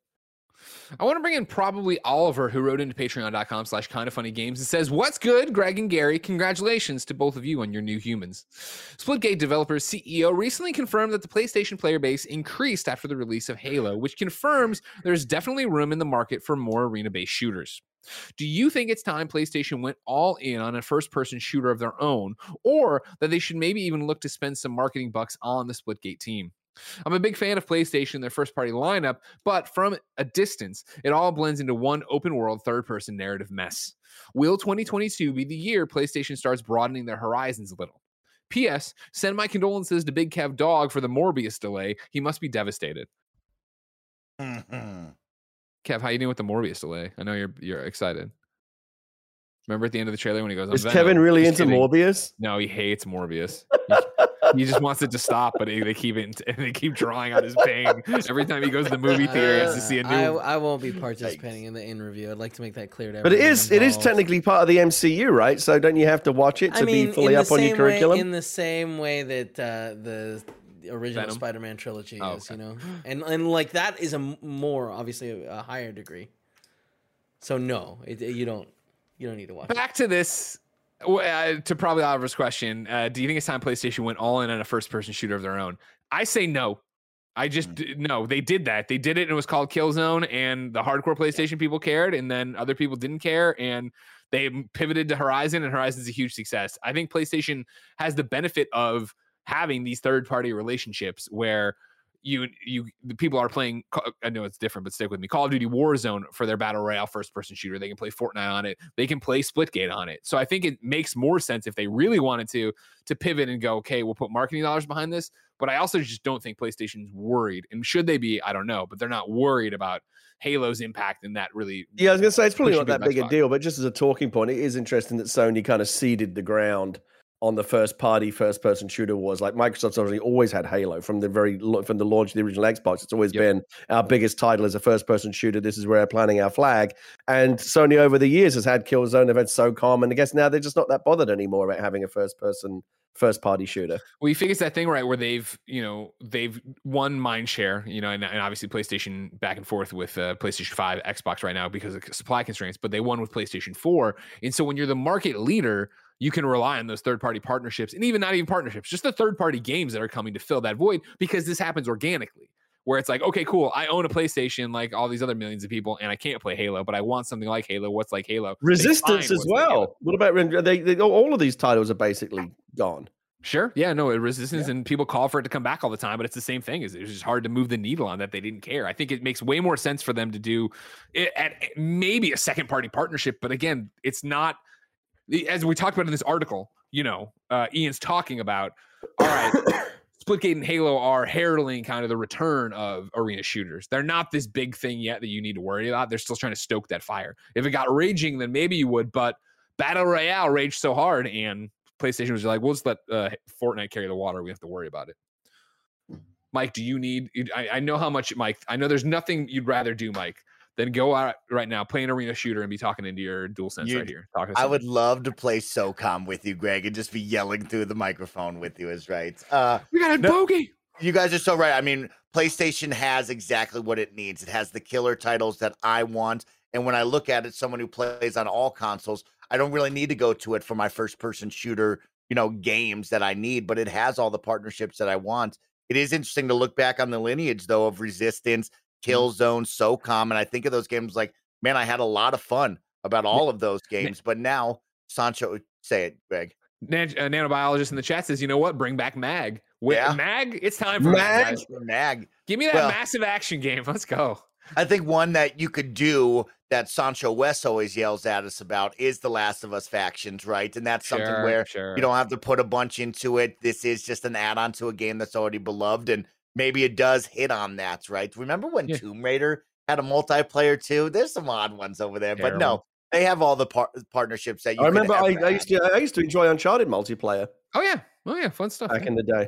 I want to bring in probably Oliver, who wrote into patreon.com/kindoffunnygames and says, what's good, Greg and Gary? Congratulations to both of you on your new humans. Splitgate Developers CEO recently confirmed that the PlayStation player base increased after the release of Halo, which confirms there's definitely room in the market for more arena-based shooters. Do you think it's time PlayStation went all in on a first-person shooter of their own, or that they should maybe even look to spend some marketing bucks on the Splitgate team? I'm a big fan of PlayStation, their first-party lineup, but from a distance, it all blends into one open-world, third-person narrative mess. Will 2022 be the year PlayStation starts broadening their horizons a little? P.S. Send my condolences to Big Kev Dog for the Morbius delay. He must be devastated. Mm-hmm. Kev, how you doing with the Morbius delay? I know you're excited. Remember at the end of the trailer when he goes, is Kevin really into kidding. Morbius? No, he hates Morbius. He just wants it to stop, but they keep drawing on his pain. Every time he goes to the movie theater, he has to see a new. I won't be participating in the in-review. I'd like to make that clear to everyone. But it is technically part of the MCU, right? So don't you have to watch it to be fully up on your curriculum? In the same way that the original Venom? Spider-Man trilogy is, okay. and like that is obviously a higher degree. So no, you don't need to watch. Back to this. To probably Oliver's question, do you think it's time PlayStation went all in on a first-person shooter of their own? I say no. No. They did that. They did it, and it was called Killzone, and the hardcore PlayStation people cared, and then other people didn't care, and they pivoted to Horizon, and Horizon's a huge success. I think PlayStation has the benefit of having these third-party relationships where the people are playing. I know it's different, but stick with me. Call of Duty Warzone for their battle royale first-person shooter. They can play Fortnite on it. They can play Splitgate on it. So I think it makes more sense if they really wanted to pivot and go, okay, we'll put marketing dollars behind this. But I also just don't think PlayStation's worried. And should they be? I don't know. But they're not worried about Halo's impact in that really. Yeah, I was going to say it's probably not that big a deal. But just as a talking point, it is interesting that Sony kind of seeded the ground on the first-person shooter wars. Like Microsoft's obviously always had Halo from the launch of the original Xbox. It's always been our biggest title as a first-person shooter. This is where we're planting our flag. And Sony over the years has had Killzone, they've had SOCOM, and I guess now they're just not that bothered anymore about having a first-party shooter. Well, you think it's that thing, right, where they've won mind share, and obviously PlayStation back and forth with PlayStation 5, Xbox right now because of supply constraints, but they won with PlayStation 4. And so when you're the market leader, you can rely on those third-party partnerships, and even not even partnerships, just the third-party games that are coming to fill that void, because this happens organically, where it's like, okay, cool, I own a PlayStation like all these other millions of people, and I can't play Halo, but I want something like Halo. What's like Halo? Resistance as well. What about they all of these titles are basically gone. Sure. Yeah, no, Resistance, and people call for it to come back all the time, but it's the same thing. It's just hard to move the needle on that. They didn't care. I think it makes way more sense for them to do it at maybe a second-party partnership, but again, it's not, as we talked about in this article, Ian's talking about, all right, Splitgate and Halo are heralding kind of the return of arena shooters. They're not this big thing yet that you need to worry about. They're still trying to stoke that fire. If it got raging, then maybe you would, but Battle Royale raged so hard, and PlayStation was like, we'll just let Fortnite carry the water. We have to worry about it. Mike, do you need? I know how much, Mike. I know there's nothing you'd rather do, Mike, than go out right now, play an arena shooter, and be talking into your DualSense right here. I would love to play SOCOM with you, Greg, and just be yelling through the microphone with you. Is right. We got a bogey. You guys are so right. I mean, PlayStation has exactly what it needs. It has the killer titles that I want. And when I look at it, someone who plays on all consoles, I don't really need to go to it for my first-person shooter, games that I need. But it has all the partnerships that I want. It is interesting to look back on the lineage, though, of Resistance, Killzone, SOCOM, and I think of those games like, man, I had a lot of fun about all of those games. But now, Sancho, say it, Greg. Nanobiologist in the chat says, you know what? Bring back MAG. MAG? It's time for MAG. MAG. Give me that massive action game. Let's go. I think one that you could do that Sancho West always yells at us about is the Last of Us factions, right? And that's something where you don't have to put a bunch into it. This is just an add-on to a game that's already beloved, and maybe it does hit on that, right? Remember when Tomb Raider had a multiplayer too? There's some odd ones over there, but no, they have all the partnerships that you. I remember I used to enjoy Uncharted multiplayer. Oh yeah, fun stuff back in the day.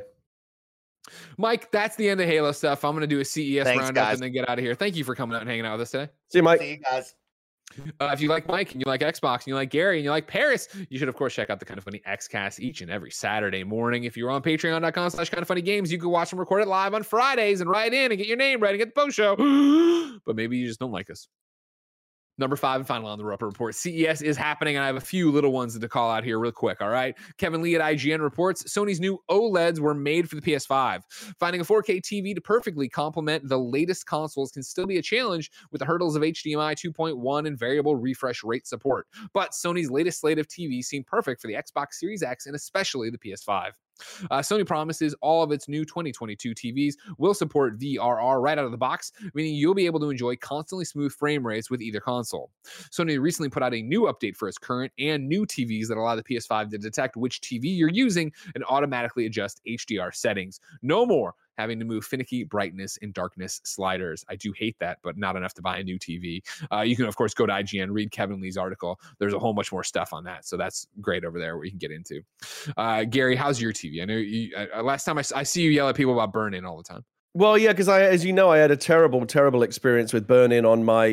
Mike, that's the end of Halo stuff. I'm going to do a CES roundup and then get out of here. Thank you for coming out and hanging out with us today. See you, Mike. See you guys. If you like Mike and you like Xbox and you like Gary and you like Paris, you should, of course, check out the Kind of Funny Xcast each and every Saturday morning. If you're on patreon.com/kindoffunnygames, you can watch them record it live on Fridays and write in and get your name read and get the post show. But maybe you just don't like us. Number 5 and final on the Roper Report. CES is happening, and I have a few little ones to call out here real quick, all right? Kevin Lee at IGN reports Sony's new OLEDs were made for the PS5. Finding a 4K TV to perfectly complement the latest consoles can still be a challenge with the hurdles of HDMI 2.1 and variable refresh rate support. But Sony's latest slate of TVs seem perfect for the Xbox Series X and especially the PS5. Sony promises all of its new 2022 TVs will support VRR right out of the box, meaning you'll be able to enjoy constantly smooth frame rates with either console. Sony recently put out a new update for its current and new TVs that allow the PS5 to detect which TV you're using and automatically adjust HDR settings. No more having to move finicky brightness and darkness sliders. I do hate that, but not enough to buy a new TV. You can, of course, go to IGN, read Kevin Lee's article. There's a whole bunch more stuff on that, so that's great over there where you can get into. Gary, how's your TV? I know you, last time I see you yell at people about burn-in all the time. Well, yeah, because as you know, I had a terrible experience with burn-in on my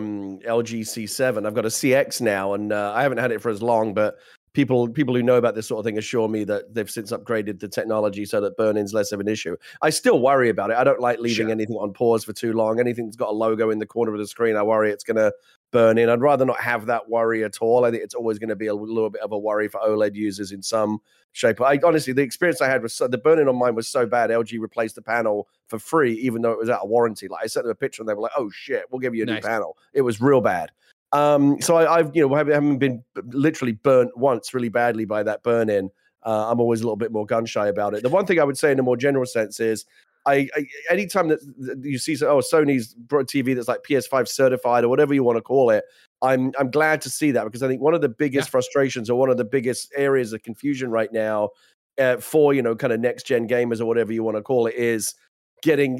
LG C7. I've got a CX now, and I haven't had it for as long, but people who know about this sort of thing assure me that they've since upgraded the technology so that burn-in's less of an issue. I still worry about it. I don't like leaving anything on pause for too long. Anything that's got a logo in the corner of the screen, I worry it's going to burn in. I'd rather not have that worry at all. I think it's always going to be a little bit of a worry for OLED users in some shape. Honestly, the experience I had was the burn-in on mine was so bad. LG replaced the panel for free, even though it was out of warranty. Like I sent them a picture and they were like, "Oh shit, we'll give you a new panel." It was real bad. So I've haven't been literally burnt once really badly by that burn-in. I'm always a little bit more gun shy about it. The one thing I would say in a more general sense is anytime that you see Sony's brought a TV that's like PS5 certified or whatever you want to call it, I'm glad to see that, because I think one of the biggest frustrations or one of the biggest areas of confusion right now for kind of next gen gamers or whatever you want to call it is can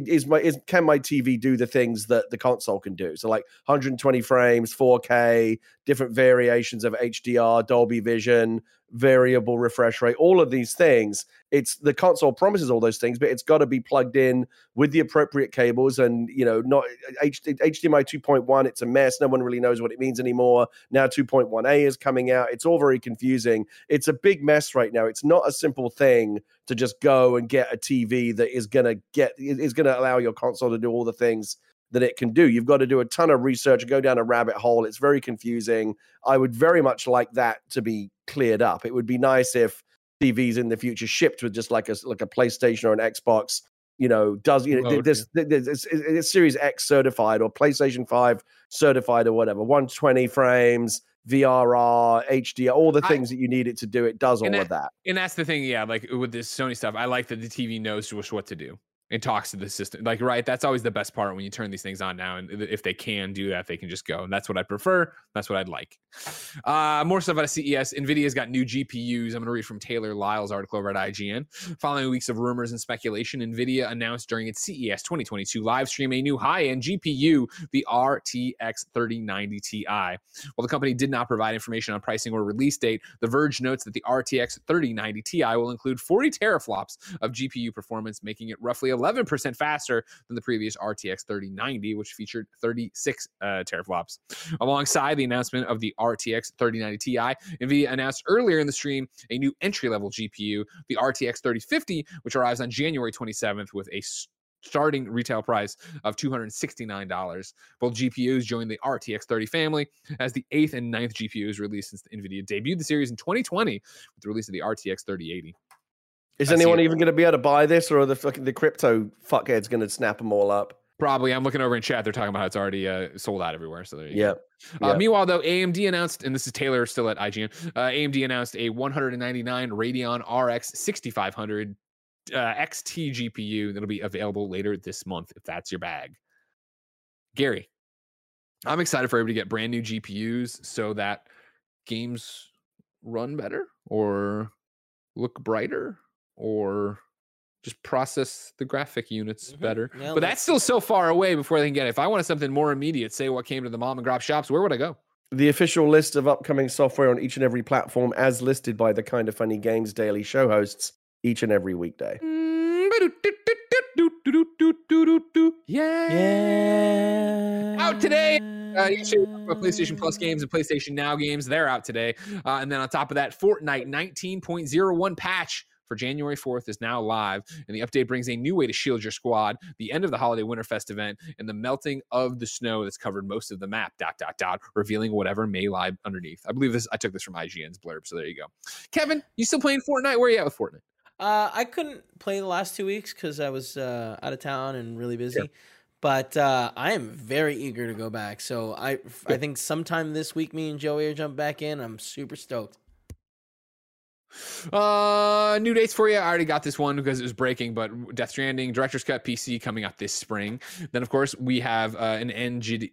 my TV do the things that the console can do? So like 120 frames, 4K, different variations of HDR, Dolby Vision, variable refresh rate, all of these things. It's the console promises all those things, but it's got to be plugged in with the appropriate cables, and not HDMI 2.1. It's a mess. No one really knows what it means anymore. Now 2.1A is coming out. It's all very confusing. It's a big mess right now. It's not a simple thing to just go and get a TV that is going to allow your console to do all the things that it can do. You've got to do a ton of research and go down a rabbit hole. It's very confusing. I would very much like that to be cleared up. It would be nice if TVs in the future shipped with just like a PlayStation or an Xbox, this Series X certified or PlayStation 5 certified or whatever, 120 frames, VRR, HDR, all the things that you need it to do. It does all of that. And that's the thing, yeah, like with this Sony stuff, I like that the TV knows what to do. and talks to the system. Like, right, that's always the best part when you turn these things on now. And if they can do that, they can just go. And that's what I prefer. That's what I'd like. More stuff out of CES. NVIDIA's got new GPUs. I'm going to read from Taylor Lyle's article over at IGN. Following weeks of rumors and speculation, NVIDIA announced during its CES 2022 live stream a new high-end GPU, the RTX 3090 Ti. While the company did not provide information on pricing or release date, The Verge notes that the RTX 3090 Ti will include 40 teraflops of GPU performance, making it roughly 11% faster than the previous RTX 3090, which featured 36 teraflops. Alongside the announcement of the RTX 3090 Ti, NVIDIA announced earlier in the stream a new entry-level GPU, the RTX 3050, which arrives on January 27th with a starting retail price of $269. Both GPUs join the RTX 30 family as the 8th and 9th GPUs released since NVIDIA debuted the series in 2020 with the release of the RTX 3080. Is anyone even going to be able to buy this, or are the crypto fuckheads going to snap them all up? Probably. I'm looking over in chat. They're talking about how it's already sold out everywhere. So there you go. Meanwhile, though, AMD announced, and this is Taylor still at IGN, AMD announced a 199 Radeon RX 6500 XT GPU that'll be available later this month if that's your bag. Gary, I'm excited for everybody to get brand new GPUs so that games run better or look brighter or just process the graphic units better. Yeah, but that's still so far away before they can get it. If I wanted something more immediate, say what came to the mom and grop shops, where would I go? The official list of upcoming software on each and every platform as listed by the Kind of Funny Games Daily show hosts each and every weekday. Yeah. Out today. PlayStation Plus games and PlayStation Now games, they're out today. And then on top of that, Fortnite 19.01 patch for January 4th is now live, and the update brings a new way to shield your squad, the end of the holiday Winterfest event, and the melting of the snow that's covered most of the map, ... revealing whatever may lie underneath. I believe this, I took this from IGN's blurb, so there you go. Kevin, you still playing Fortnite? Where are you at with Fortnite? I couldn't play the last 2 weeks because I was out of town and really busy. Sure. But I am very eager to go back. So I think sometime this week, me and Joey are jump back in. I'm super stoked. New dates for you. I already got this one because it was breaking, but Death Stranding Director's Cut PC coming out this spring. Then of course we have an NVIDIA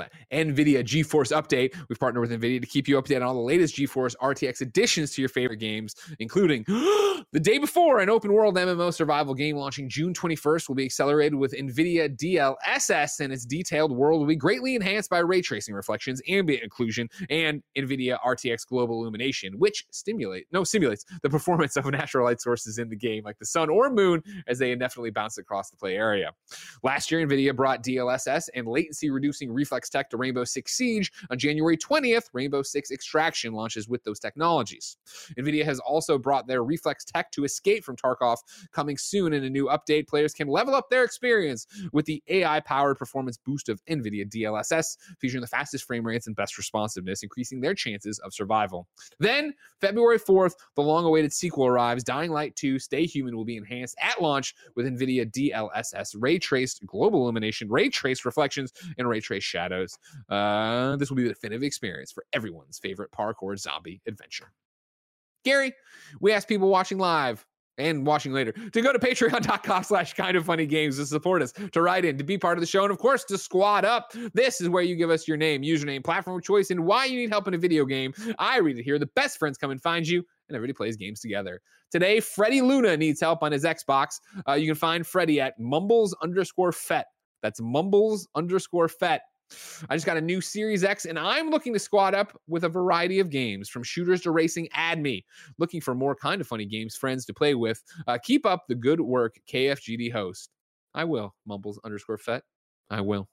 GeForce update. We've partnered with NVIDIA to keep you updated on all the latest GeForce RTX additions to your favorite games, including the day before an open world MMO survival game launching June 21st will be accelerated with NVIDIA DLSS, and its detailed world will be greatly enhanced by ray tracing reflections, ambient occlusion, and NVIDIA RTX global illumination, which simulates the performance of natural light sources in the game, like the sun or moon, as they indefinitely bounce across the play area. Last year, NVIDIA brought DLSS and latency-reducing reflex tech to Rainbow Six Siege. On January 20th, Rainbow Six Extraction launches with those technologies. NVIDIA has also brought their reflex tech to Escape from Tarkov, coming soon in a new update. Players can level up their experience with the AI-powered performance boost of NVIDIA DLSS, featuring the fastest frame rates and best responsiveness, increasing their chances of survival. Then, February 4th, the long-awaited sequel arrives. Dying Light 2 Stay Human will be enhanced at launch with NVIDIA DLSS, ray-traced global illumination, ray-traced reflections, and ray-traced shadows. This will be the definitive experience for everyone's favorite parkour zombie adventure. Gary, we asked people watching live and watching later to go to patreon.com/kindoffunnygames to support us, to write in, to be part of the show, and of course to squad up. This is where you give us your name, username, platform of choice, and why you need help in a video game. I read it here. The best friends come and find you, and everybody plays games together. Today, Freddie Luna needs help on his Xbox. You can find Freddie at Mumbles_Fet. That's Mumbles_Fet. I just got a new Series X, and I'm looking to squad up with a variety of games, from shooters to racing. Add me. Looking for more Kind of Funny Games friends to play with. Keep up the good work, KFGD host. I will, Mumbles_Fet. I will.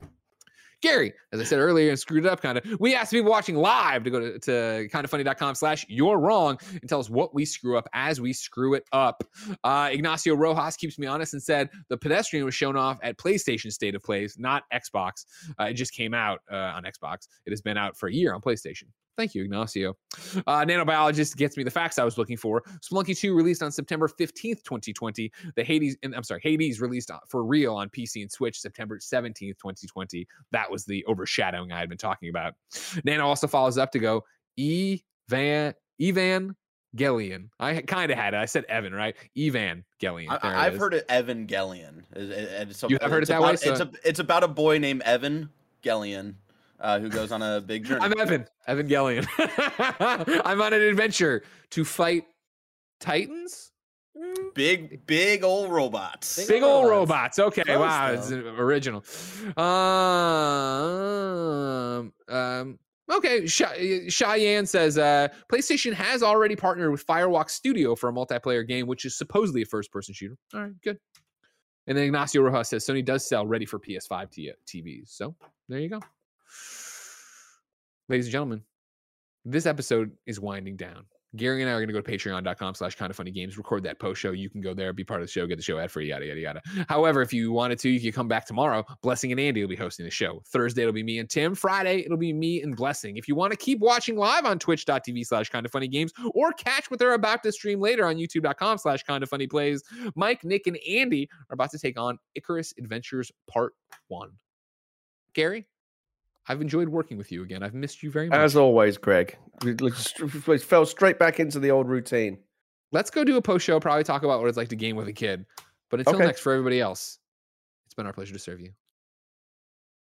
Gary, as I said earlier and screwed it up kind of, we asked people watching live to go to kindoffunny.com/you're wrong and tell us what we screw up as we screw it up. Ignacio Rojas keeps me honest and said the pedestrian was shown off at PlayStation State of Plays, not Xbox. It just came out on Xbox. It has been out for a year on PlayStation. Thank you, Ignacio. Nanobiologist gets me the facts I was looking for. Spelunky 2 released on September 15th, 2020. Hades released for real on PC and Switch September 17th, 2020. That was the overshadowing I had been talking about. Nano also follows up to go, Evan Gellion. I kind of had it. I said Evan, right? Evan Gellion. I've heard it Evan Gellion. You have heard it that way? It's about a boy named Evan Gellion who goes on a big journey. I'm Evan Gellion. I'm on an adventure to fight Titans. Big old robots. Big old robots. Okay, Close, wow, though. it's original. Okay, Cheyenne says PlayStation has already partnered with Firewalk Studio for a multiplayer game, which is supposedly a first-person shooter. All right, good. And then Ignacio Rojas says Sony does sell ready for PS5 TVs. So there you go. Ladies and gentlemen, this episode is winding down. Gary and I are going to go to patreon.com/kindoffunnygames, record that post show. You can go there, be part of the show, get the show ad free, yada, yada, yada. However, if you wanted to, you can come back tomorrow. Blessing and Andy will be hosting the show. Thursday, it'll be me and Tim. Friday, it'll be me and Blessing. If you want to keep watching live on twitch.tv/kindoffunnygames or catch what they're about to stream later on youtube.com/kindoffunnyplays, Mike, Nick, and Andy are about to take on Icarus Adventures Part 1. Gary, I've enjoyed working with you again. I've missed you very much. As always, Greg. We fell straight back into the old routine. Let's go do a post show, probably talk about what it's like to game with a kid. But until next, for everybody else, it's been our pleasure to serve you.